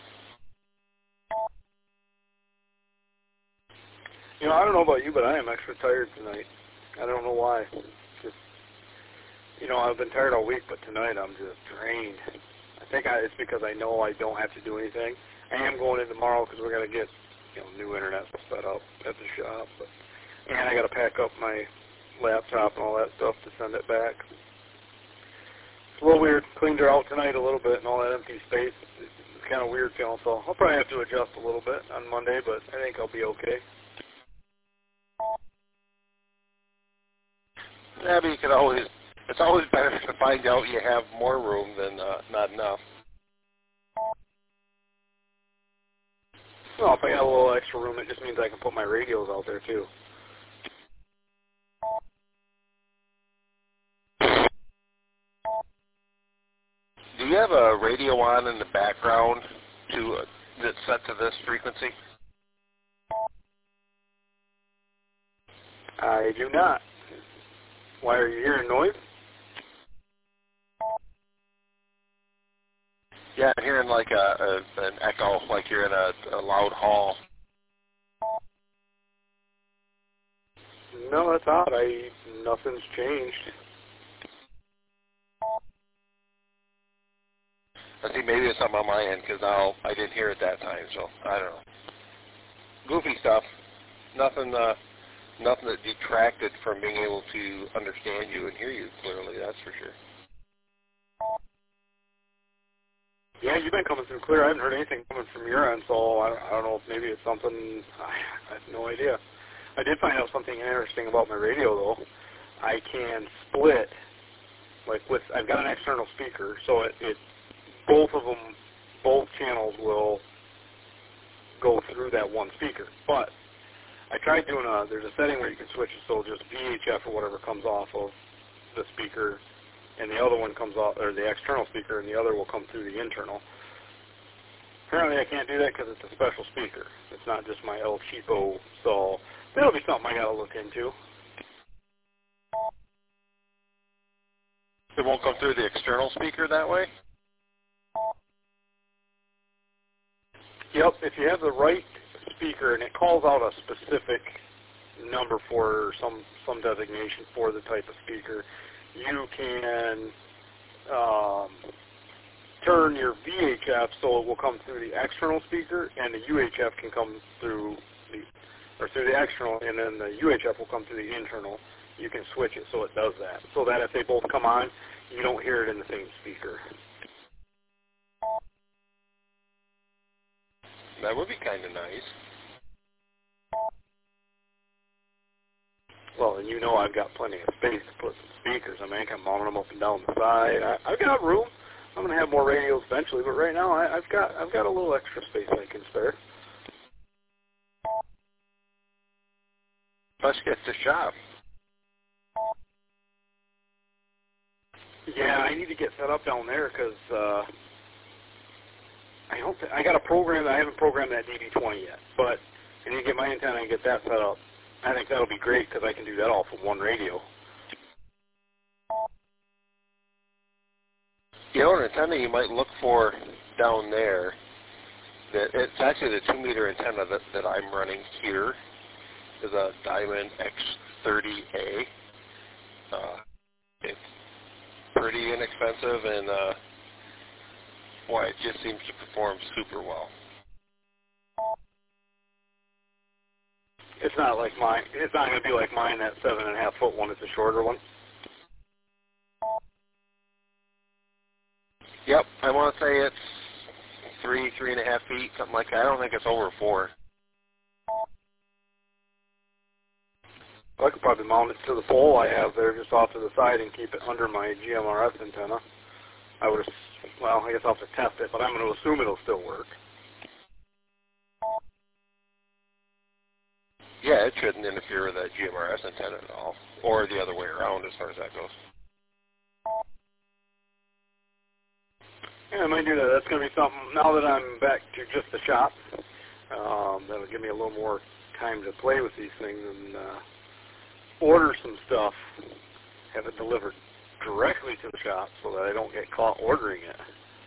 You know, I don't know about you, but I am extra tired tonight. I don't know why. Just, you know, I've been tired all week, but tonight I'm just drained. I think I, it's because I know I don't have to do anything. I am going in tomorrow because we're going to get, you know, new internet set up at the shop. But, and I got to pack up my laptop and all that stuff to send it back. It's a little weird. Cleaned her out tonight a little bit and all that empty space. It's kind of weird feeling, so I'll probably have to adjust a little bit on Monday, but I think I'll be okay. Yeah, but you could always, it's always better to find out you have more room than uh, not enough. Well, if I got a little extra room, it just means I can put my radios out there, too. Do you have a radio on in the background to uh, that's set to this frequency? I do not. Why, are you hearing noise? Yeah, I'm hearing like a, a an echo, like you're in a, a loud hall. No, that's odd. I nothing's changed. I think maybe it's something on my end because I'll I didn't hear it that time, so I don't know. Goofy stuff. Nothing. Uh, nothing that detracted from being able to understand you and hear you clearly. That's for sure. Yeah, you've been coming through clear. I haven't heard anything coming from your end, so I, I don't know if maybe it's something. I, I have no idea. I did find out something interesting about my radio, though. I can split, like with, I've got an external speaker, so it, it both of them, both channels will go through that one speaker. But I tried doing a, there's a setting where you can switch it so just V H F or whatever comes off of the speaker, and the other one comes off, or the external speaker, and the other will come through the internal. Apparently I can't do that because it's a special speaker. It's not just my El Cheapo, so that'll be something I got to look into. It won't come through the external speaker that way? Yep, if you have the right speaker and it calls out a specific number for some, some designation for the type of speaker, you can um, turn your V H F so it will come through the external speaker, and the U H F can come through the, or through the external, and then the U H F will come through the internal. You can switch it so it does that, so that if they both come on, you don't hear it in the same speaker. That would be kind of nice. Well, and you know I've got plenty of space to put some speakers. I mean, I can mount them up and down the side. I, I've got room. I'm going to have more radios eventually, but right now I, I've got I've got a little extra space I can spare. Let's get to shop. Yeah, I need to get set up down there because uh, I don't. Th- I got a program. I haven't programmed that D D twenty yet, but I need to get my antenna and get that set up. I think that'll be great because I can do that all from one radio. You know, an antenna you might look for down there, that it's actually the two meter antenna that, that I'm running here is a Diamond X thirty A. Uh, it's pretty inexpensive, and uh, boy, it just seems to perform super well. It's not like mine. It's not going to be like mine, that seven and a half foot one. It's a shorter one. Yep, I want to say it's three, three and a half feet, something like that. I don't think it's over four. I could probably mount it to the pole I have there just off to the side and keep it under my G M R S antenna. I would, well, I guess I'll have to test it, but I'm going to assume it'll still work. Yeah, it shouldn't interfere with that G M R S antenna at all, or the other way around as far as that goes. Yeah, I might do that. That's going to be something, now that I'm back to just the shop, um, that'll give me a little more time to play with these things and uh, order some stuff, have it delivered directly to the shop so that I don't get caught ordering it.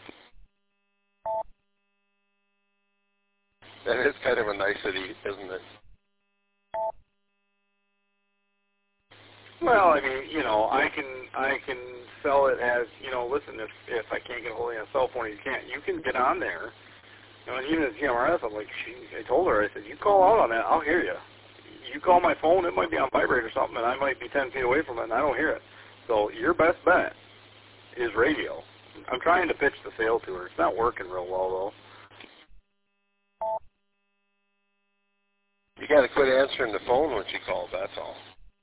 That is kind of a nicety, isn't it? Well, I mean, you know, I can I can sell it as, you know, listen, if if I can't get a hold of you on a cell phone, you can't. You can get on there. You know, and even at G M R S, I'm like, she, I told her, I said, you call out on that, I'll hear you. You call my phone, it might be on vibrate or something, and I might be ten feet away from it, and I don't hear it. So your best bet is radio. I'm trying to pitch the sale to her. It's not working real well, though. You got to quit answering the phone when she calls, that's all.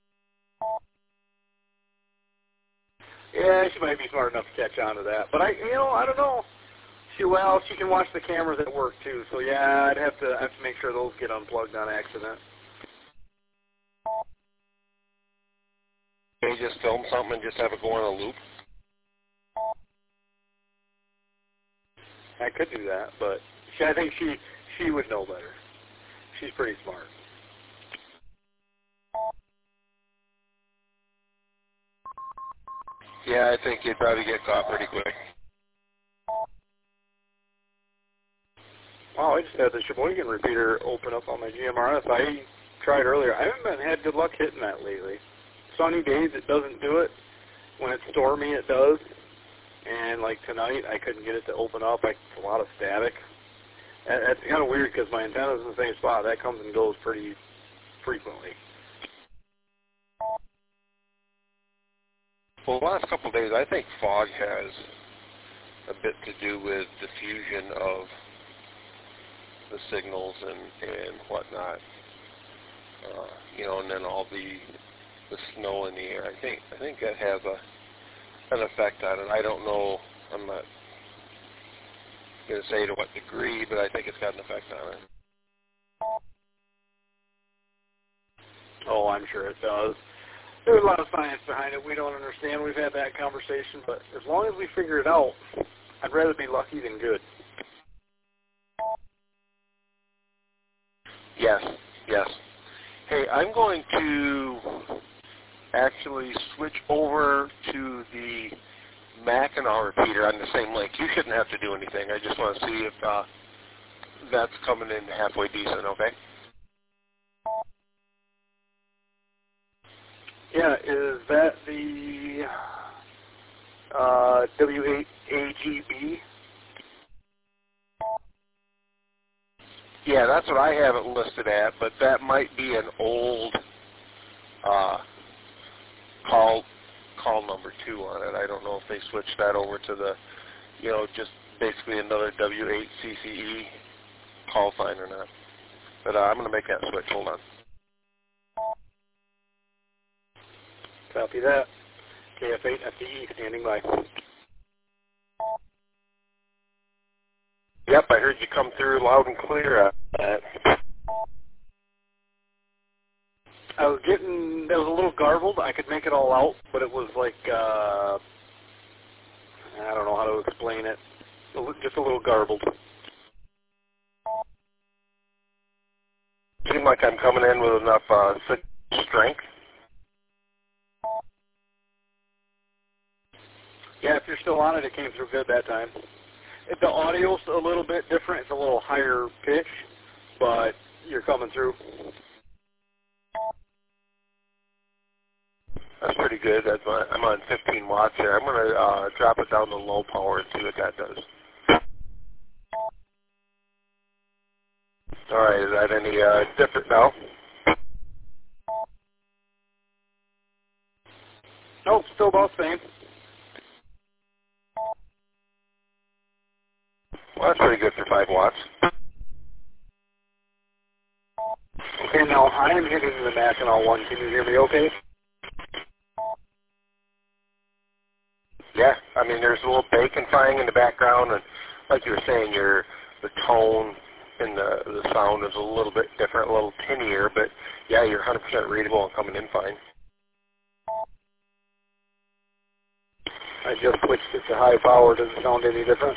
Yeah, she might be smart enough to catch on to that. But I, you know, I don't know. She, well, she can watch the cameras at work, too. So, yeah, I'd have to, I have to make sure those get unplugged on accident. Can you just film something and just have it go on a loop? I could do that, but she, I think she she would know better. She's pretty smart. Yeah, I think you'd probably get caught pretty quick. Wow, I just had the Sheboygan repeater open up on my G M R S. I tried earlier. I haven't been, had good luck hitting that lately. Sunny days, it doesn't do it. When it's stormy, it does. And like tonight, I couldn't get it to open up. I, it's a lot of static. And it's kind of weird because my antenna's in the same spot. That comes and goes pretty frequently. Well, the last couple of days, I think fog has a bit to do with diffusion of the signals and, and whatnot. Uh, you know, and then all the the snow in the air. I think I think that has a an effect on it. I don't know. I'm not going to say to what degree, but I think it's got an effect on it. Oh, I'm sure it does. There's a lot of science behind it. We don't understand. We've had that conversation, but as long as we figure it out, I'd rather be lucky than good. Yes, yes. Hey, I'm going to actually switch over to the Mackinac repeater on the same link. You shouldn't have to do anything. I just want to see if uh, that's coming in halfway decent, okay? Yeah, is that the uh, W eight A G B? Yeah, that's what I have it listed at, but that might be an old uh, call call number two on it. I don't know if they switched that over to the, you know, just basically another W eight C C E call sign or not. But uh, I'm going to make that switch. Hold on. Copy that. K F eight F D E standing by. Yep, I heard you come through loud and clear on that. I was getting, that was a little garbled. I could make it all out, but it was like, uh, I don't know how to explain it. Just a little garbled. Seems like I'm coming in with enough uh, strength. Yeah, if you're still on it, it came through good that time. If the audio's a little bit different. It's a little higher pitch, but you're coming through. That's pretty good. That's my, I'm on fifteen watts here. I'm going to uh, drop it down to low power and see what that does. All right, is that any uh, different now? Nope, still about the same. Well, that's pretty good for five watts. Okay, now I am hitting the Mackinac one. Can you hear me okay? Yeah, I mean, there's a little bacon frying in the background, and like you were saying, your the tone and the the sound is a little bit different, a little tinnier, but yeah, you're one hundred percent readable and coming in fine. I just switched it to high power. Does it sound any different?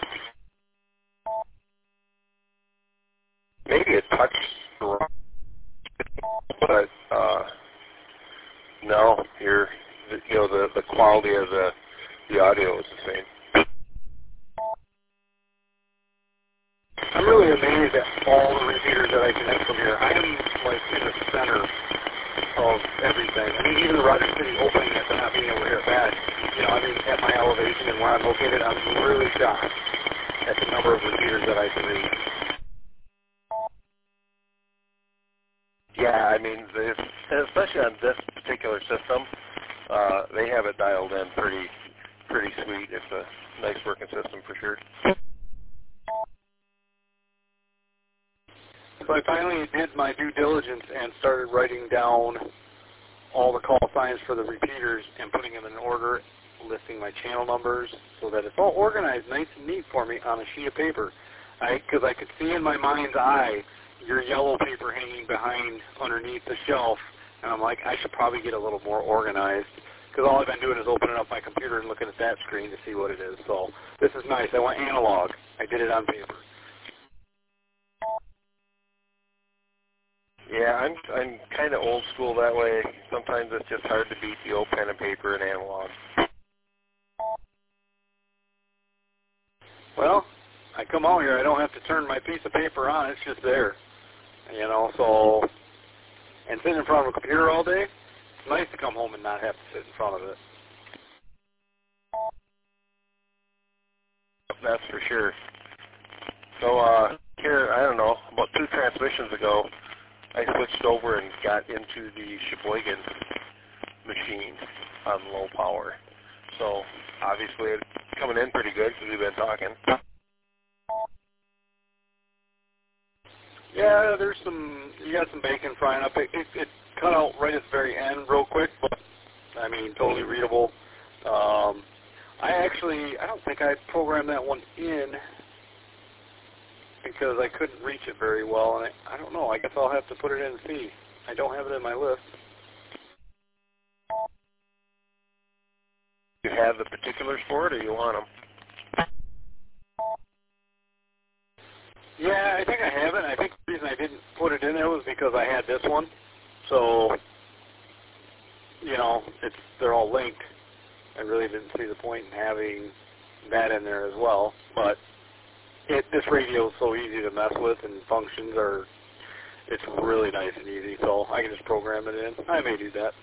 Maybe a touch strong, but uh, no, you're you know the the quality of the the audio is the same. I'm really amazed at all the repeaters that I connect from here. I am like in the center of everything. I mean, even the Rogers City opening it, but not being able to hear it back. You know, I mean, at my elevation and where I'm located, I'm really shocked at the number of repeaters that I can read. Yeah, I mean, if, especially on this particular system, uh, they have it dialed in pretty, pretty sweet. It's a nice working system for sure. So I finally did my due diligence and started writing down all the call signs for the repeaters and putting them in order, listing my channel numbers so that it's all organized nice and neat for me on a sheet of paper. Because I, I could see in my mind's eye your yellow paper hanging behind underneath the shelf, and I'm like, I should probably get a little more organized, because all I've been doing is opening up my computer and looking at that screen to see what it is. So this is nice. I went analog. I did it on paper. Yeah, I'm I'm kind of old school that way. Sometimes it's just hard to beat the old pen and paper and analog. Well, I come out here, I don't have to turn my piece of paper on. It's just there. You know, so, and sitting in front of a computer all day, it's nice to come home and not have to sit in front of it. That's for sure. So, uh, here, I don't know, about two transmissions ago, I switched over and got into the Sheboygan machine on low power. So, obviously, it's coming in pretty good because we've been talking. Yeah, there's some, you got some bacon frying up. It, it, it cut out right at the very end real quick, but, I mean, totally readable. Um, I actually, I don't think I programmed that one in because I couldn't reach it very well, and I, I don't know. I guess I'll have to put it in and see. I don't have it in my list. You have the particulars for it, or you want them? Yeah, I think I have it. I think the reason I didn't put it in there was because I had this one. So, you know, it's they're all linked. I really didn't see the point in having that in there as well. But it, this radio is so easy to mess with, and functions are, it's really nice and easy. So I can just program it in. I may do that.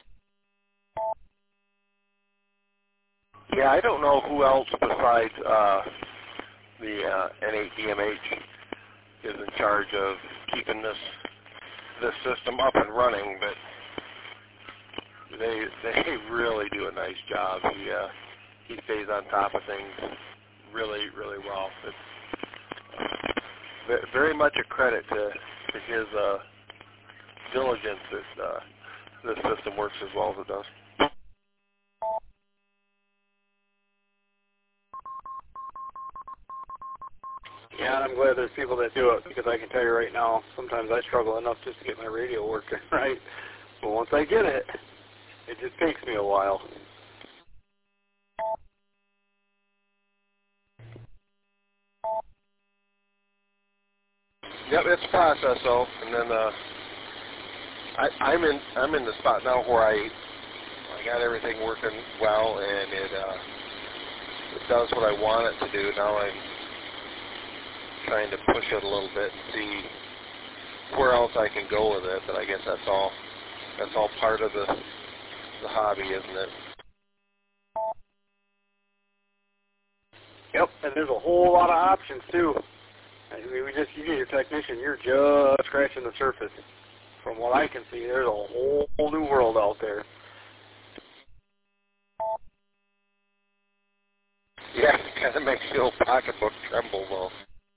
Yeah, I don't know who else besides uh, the uh, N eight D M H is in charge of keeping this this system up and running, but they they really do a nice job. He uh, he stays on top of things really really well. It's uh, very much a credit to, to his uh, diligence that uh, this system works as well as it does. Yeah, and I'm glad there's people that do it, because I can tell you right now, sometimes I struggle enough just to get my radio working right. But once I get it, it just takes me a while. Yep, it's a process though, and then uh, I, I'm in I'm in the spot now where I I got everything working well, and it uh, it does what I want it to do. Now I'm trying to push it a little bit and see where else I can go with it. But I guess that's all that's all part of the the hobby, isn't it? Yep, and there's a whole lot of options too. I mean, we just you get your technician, you're just scratching the surface. From what I can see, there's a whole, whole new world out there. Yeah, it kind of makes the old pocketbook tremble though.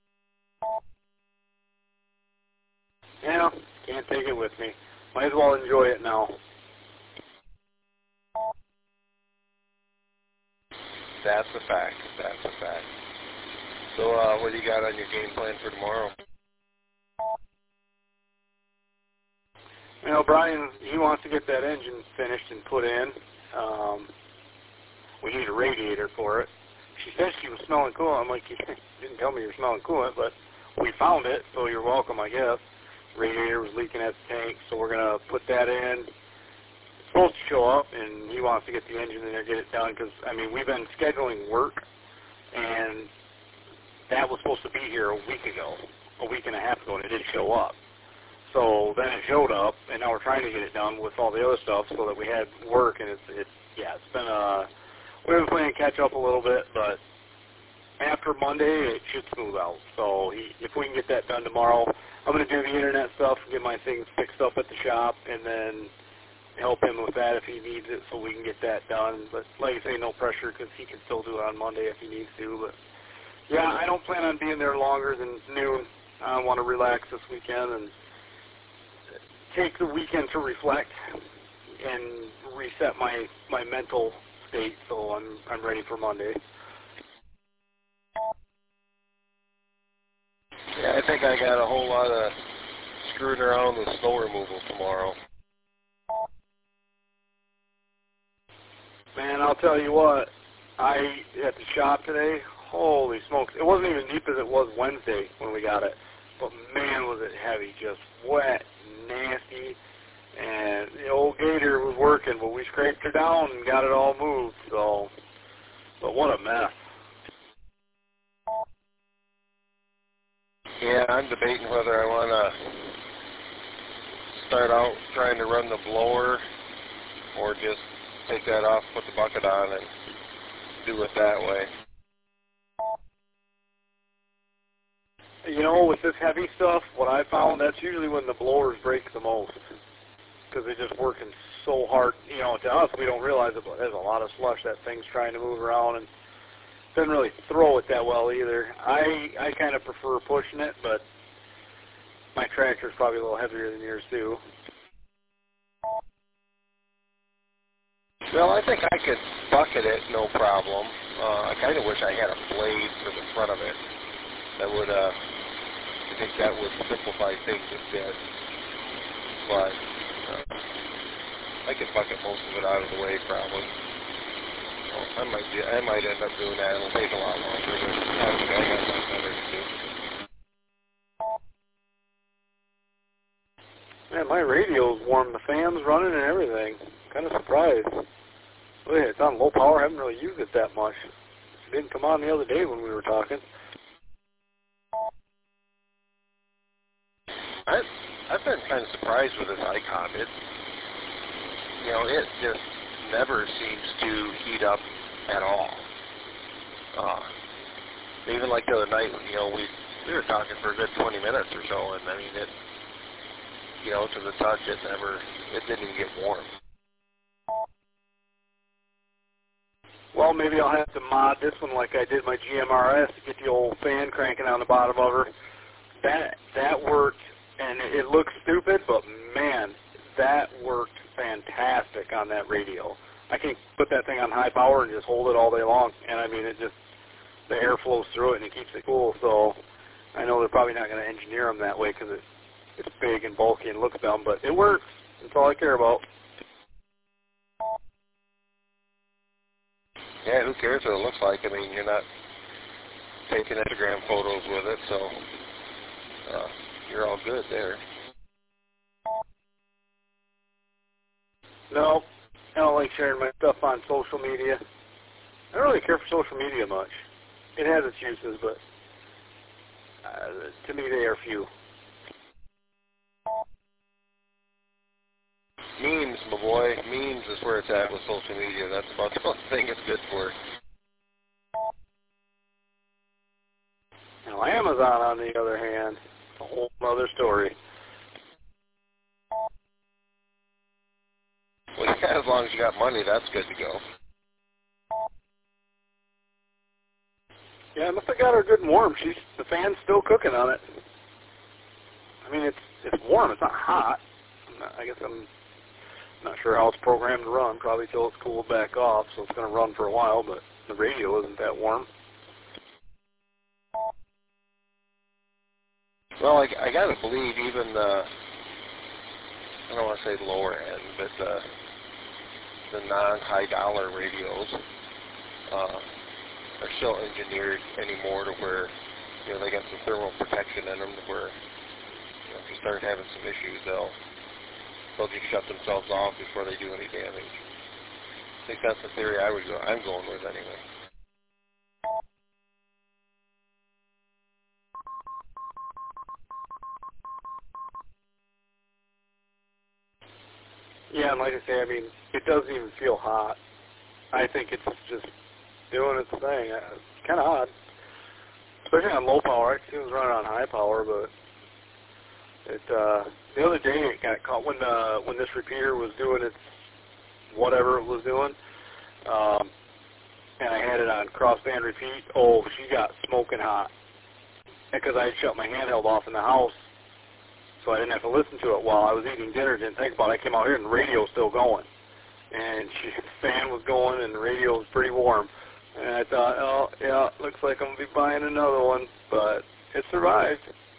Yeah, can't take it with me. Might as well enjoy it now. That's a fact. That's a fact. So, uh, what do you got on your game plan for tomorrow? You know, Brian, he wants to get that engine finished and put in. Um, we need a radiator for it. She said she was smelling coolant. I'm like, you didn't tell me you're smelling coolant, but we found it, so you're welcome, I guess. Radiator was leaking at the tank, so we're going to put that in. It's supposed to show up, and he wants to get the engine in there, get it done, because, I mean, we've been scheduling work, and that was supposed to be here a week ago, a week and a half ago, and it didn't show up. So then it showed up, and now we're trying to get it done with all the other stuff so that we had work, and it's, it's yeah, it's been, uh, we've been playing catch up a little bit, but after Monday, it should smooth out. So he, if we can get that done tomorrow, I'm going to do the internet stuff, get my things fixed up at the shop, and then help him with that if he needs it so we can get that done. But like I say, no pressure because he can still do it on Monday if he needs to. But yeah, I don't plan on being there longer than noon. I want to relax this weekend and take the weekend to reflect and reset my, my mental state so I'm, I'm ready for Monday. Yeah, I think I got a whole lot of screwing around with snow removal tomorrow. Man, I'll tell you what, I, at the shop today, holy smokes, it wasn't even deep as it was Wednesday when we got it, but man, was it heavy, just wet, nasty, and the old gator was working, but we scraped her down and got it all moved, so, but what a mess. Yeah, I'm debating whether I want to start out trying to run the blower or just take that off, put the bucket on, and do it that way. You know, with this heavy stuff, what I found, that's usually when the blowers break the most because they're just working so hard. You know, to us, we don't realize it, but there's a lot of slush that thing's trying to move around and doesn't really throw it that well either. I I kind of prefer pushing it, but my tractor's probably a little heavier than yours too. Well, I think I could bucket it, no problem. Uh, I kind of wish I had a blade for the front of it. That would, uh, I think that would simplify things a bit. But uh, I could bucket most of it out of the way, probably. Well, I might be, I might end up doing that. It'll take a lot longer, but I think I got something better to do. Man, my radio's warm. The fan's running and everything. Kind of surprised. Well, yeah, it's on low power. I haven't really used it that much. It didn't come on the other day when we were talking. I've, I've been kind of surprised with this Icon. It, you know, it just never seems to heat up at all. Uh, even like the other night, you know, we we were talking for a good twenty minutes or so, and I mean, it, you know, to the touch, it never, it didn't even get warm. Well, maybe I'll have to mod this one like I did my G M R S to get the old fan cranking on the bottom of her. That that worked, and it looks stupid, but man, that worked fantastic on that radio. I can put that thing on high power and just hold it all day long, and I mean, it just, the air flows through it and it keeps it cool, so I know they're probably not going to engineer them that way because it, it's big and bulky and looks dumb, but it works. That's all I care about. Yeah, who cares what it looks like? I mean, you're not taking Instagram photos with it, so uh, you're all good there. No, I don't like sharing my stuff on social media. I don't really care for social media much. It has its uses, but uh, to me they are few. Memes, my boy. Memes is where it's at with social media. That's about the only thing it's good for. Now, Amazon, on the other hand, a whole other story. Well, yeah, as long as you got money, that's good to go. Yeah, I must have got her good and warm. She's, the fan's still cooking on it. I mean, it's it's warm. It's not hot. I'm not, I guess I'm not sure how it's programmed to run. Probably till it's cooled back off, so it's going to run for a while, but the radio isn't that warm. Well, I, I got to believe even the, I don't want to say lower end, but uh, the non-high dollar radios uh, are still engineered anymore to where, you know, they got some thermal protection in them to where, you know, if you start having some issues, they'll, they'll just shut themselves off before they do any damage. I think that's the theory I would go, I'm going with anyway. Yeah, and like I say, I mean, it doesn't even feel hot. I think it's just doing its thing. It's kind of odd, especially on low power. I see it was running on high power, but it uh, the other day it got caught when uh, when this repeater was doing its whatever it was doing, um, and I had it on crossband repeat. Oh, she got smoking hot because I had shut my handheld off in the house, so I didn't have to listen to it while I was eating dinner. Didn't think about it. I came out here and the radio was still going, and she, the fan was going and the radio was pretty warm. And I thought, oh yeah, looks like I'm gonna be buying another one, but it survived.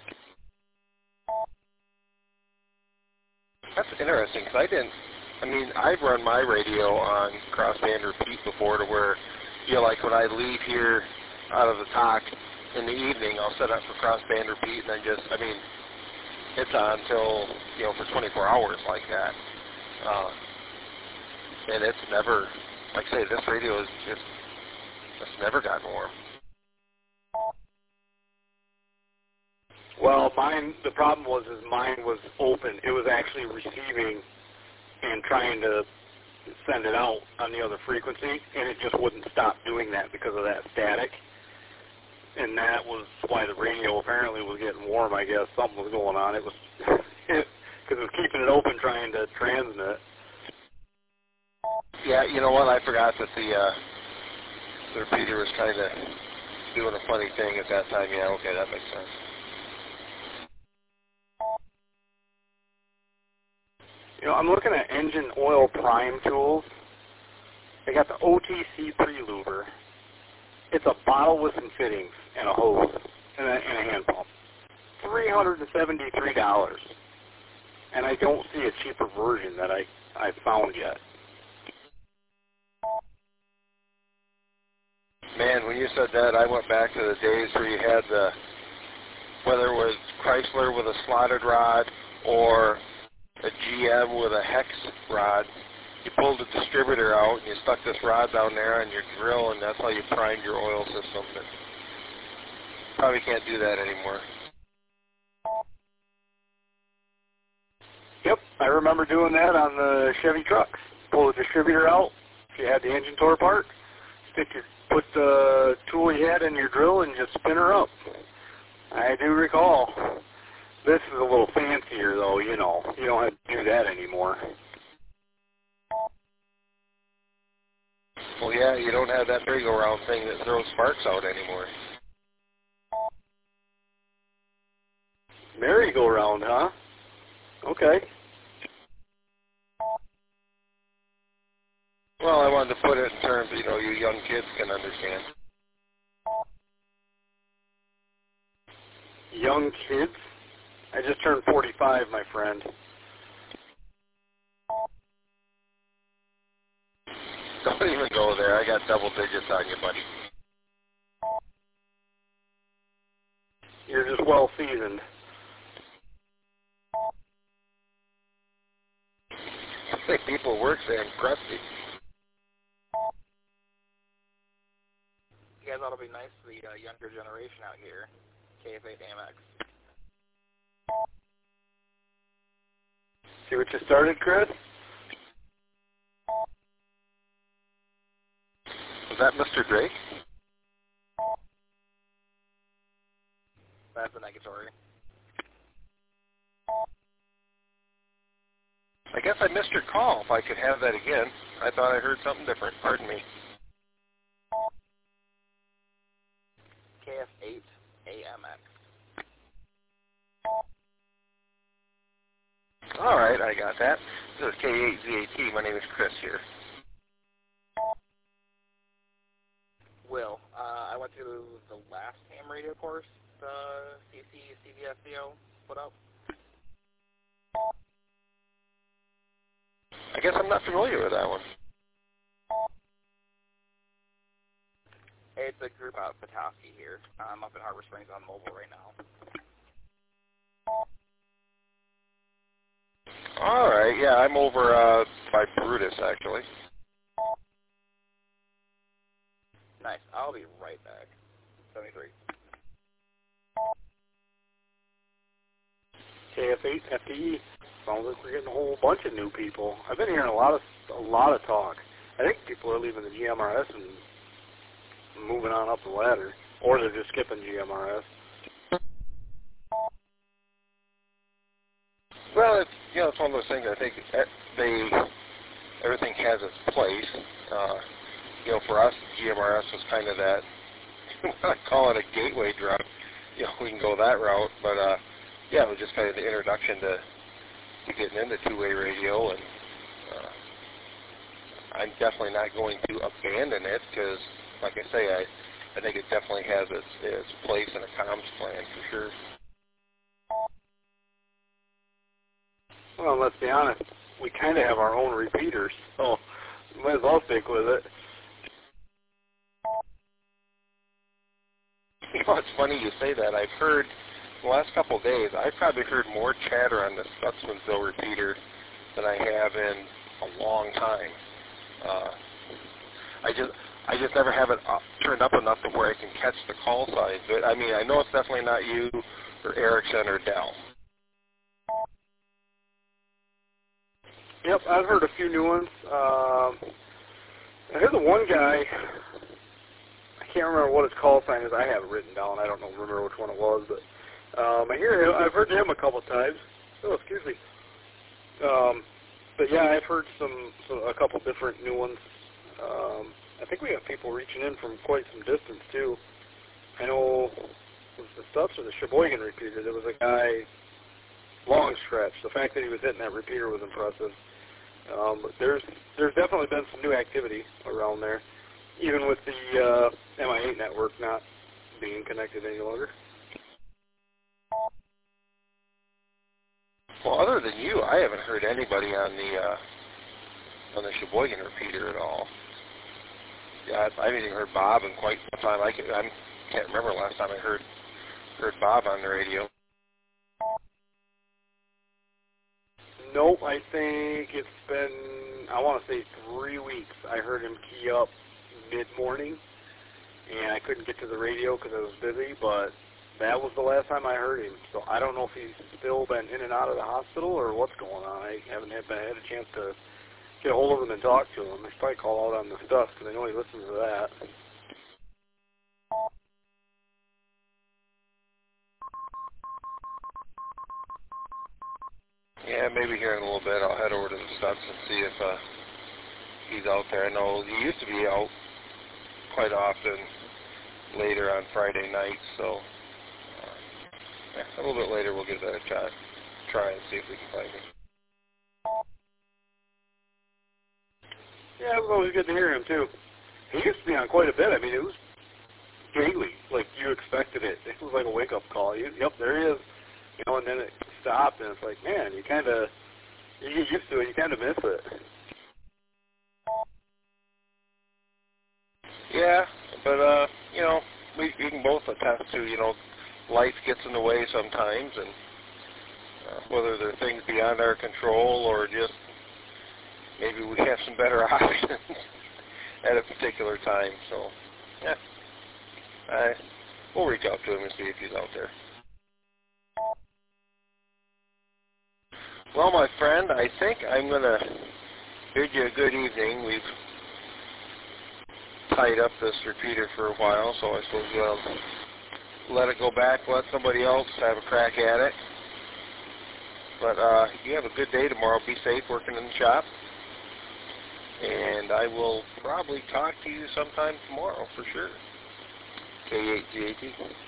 That's interesting, because I didn't, I mean, I've run my radio on crossband repeat before to where, you know, like when I leave here out of the talk in the evening, I'll set up for crossband repeat, and then just, I mean, it's on until, you know, for twenty-four hours like that. Uh, and it's never, like I say, this radio is just, it's never gotten warm. Well, mine, the problem was is mine was open. It was actually receiving and trying to send it out on the other frequency, and it just wouldn't stop doing that because of that static. And that was why the radio apparently was getting warm, I guess. Something was going on. It was, because it, it was keeping it open trying to transmit. Yeah, you know what? I forgot that the, uh, the repeater was kind of doing a funny thing at that time. Yeah, okay, that makes sense. You know, I'm looking at engine oil prime tools. They got the O T C pre-luber. It's a bottle with some fittings and a hose and a, and a hand pump. three hundred seventy-three dollars. And I don't see a cheaper version that I, I've found yet. Man, when you said that, I went back to the days where you had the, whether it was Chrysler with a slotted rod or a G M with a hex rod, you pulled the distributor out and you stuck this rod down there on your drill, and that's how you primed your oil system. But probably can't do that anymore. Yep, I remember doing that on the Chevy trucks. Pull the distributor out, if you had the engine tore apart, stick your, put the tool you had in your drill and just spin her up. I do recall. This is a little fancier, though, you know. You don't have to do that anymore. Well, yeah, you don't have that merry-go-round thing that throws sparks out anymore. Merry-go-round, huh? Okay. Well, I wanted to put it in terms, you know, you young kids can understand. Young kids? I just turned forty-five, my friend. Don't even go there. I got double digits on you, buddy. You're just well seasoned. I think people work saying crusty. You guys ought to be nice to the uh, younger generation out here. K F eight A M X. See what you started, Chris? Was that Mister Drake? That's a negatory. I guess I missed your call. If I could have that again. I thought I heard something different. Pardon me. K F eight A M X. All right, I got that. This is K eight Z A T. My name is Chris here. Will, uh, I went to the last ham radio course the C C C V S D O put up. I guess I'm not familiar with that one. It's a group out of Petoskey here. I'm up in Harbor Springs on mobile right now. All right, yeah, I'm over uh, by Brutus, actually. Nice. I'll be right back. seventy-three. K F eight F T E. sounds like we're getting a whole bunch of new people. I've been hearing a lot of a lot of talk. I think people are leaving the G M R S and moving on up the ladder, or they're just skipping G M R S. Well, it's, you know, it's one of those things. I think they everything has its place. Uh, you know, for us, G M R S was kind of that. I call it a gateway drug. You know, we can go that route, but uh, yeah, it was just kind of the introduction to, to getting into two-way radio, and uh, I'm definitely not going to abandon it because, like I say, I I think it definitely has its its place in a comms plan for sure. Well, let's be honest, we kind of have our own repeaters, so we might as well stick with it. You know, it's funny you say that. I've heard, the last couple of days, I've probably heard more chatter on the Stutzmansville repeater than I have in a long time. Uh, I just I just never have it up, turned up enough to where I can catch the call signs. But, I mean, I know it's definitely not you or Erickson or Dell. Yep, I've heard a few new ones. Um, I heard the one guy, I can't remember what his call sign is. I have it written down. I don't know, remember which one it was, but um, I hear him, I've heard him a couple of times. Oh, excuse me. Um, but yeah, I've heard some, some a couple different new ones. Um, I think we have people reaching in from quite some distance too. I know it was the Stutz or the Sheboygan repeater. There was a guy, long stretch. The fact that he was hitting that repeater was impressive. Um, but there's there's definitely been some new activity around there, even with the uh, M I eight network not being connected any longer. Well, other than you, I haven't heard anybody on the uh, on the Sheboygan repeater at all. Yeah, I haven't even heard Bob in quite some time. I, can, I can't remember the last time I heard heard Bob on the radio. Nope, I think it's been, I want to say three weeks. I heard him key up mid-morning, and I couldn't get to the radio because I was busy, but that was the last time I heard him. So I don't know if he's still been in and out of the hospital or what's going on. I haven't had, had a chance to get a hold of him and talk to him. I should probably call out on the stuff because I know he listens to that. Yeah, maybe here in a little bit I'll head over to the Stutz and see if uh, he's out there. I know he used to be out quite often later on Friday nights, so uh, yeah, a little bit later we'll give that a try, try and see if we can find him. Yeah, it was always good to hear him, too. He used to be on quite a bit. I mean, it was daily, like you expected it. It was like a wake-up call. You, yep, there he is. You know, and then it stopped, and it's like, man, you kind of, you get used to it, you kind of miss it. Yeah, but, uh, you know, we, we can both attest to, you know, life gets in the way sometimes, and uh, whether there are things beyond our control or just maybe we have some better options at a particular time. So, yeah, I, we'll reach out to him and see if he's out there. Well, my friend, I think I'm going to bid you a good evening. We've tied up this repeater for a while, so I suppose we'll let it go back, let somebody else have a crack at it. But uh, you have a good day tomorrow. Be safe working in the shop. And I will probably talk to you sometime tomorrow for sure. K eight G A T.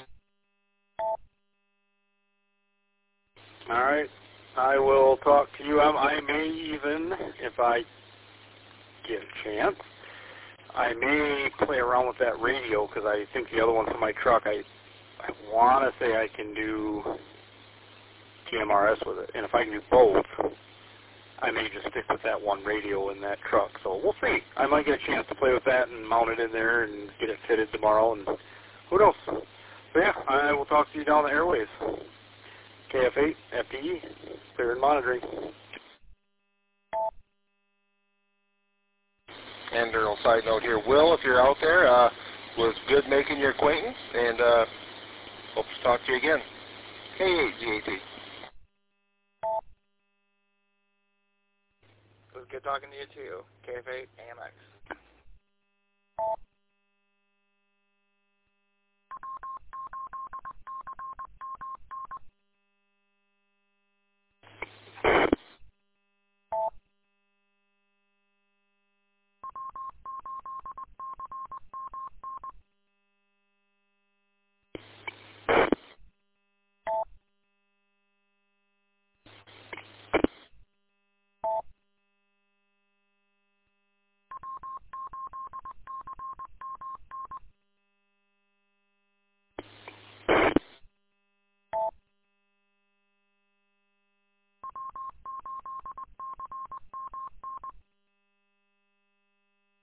All right. I will talk to you. I, I may even, if I get a chance, I may play around with that radio because I think the other one's in my truck. I I want to say I can do G M R S with it. And if I can do both, I may just stick with that one radio in that truck. So we'll see. I might get a chance to play with that and mount it in there and get it fitted tomorrow. And who knows? So yeah, I will talk to you down the airways. K F eight, F D E, clear and monitoring. And a little side note here, Will, if you're out there, uh, was good making your acquaintance, and uh, hope to talk to you again. K eight G A T. was good talking to you too. K F eight A M X.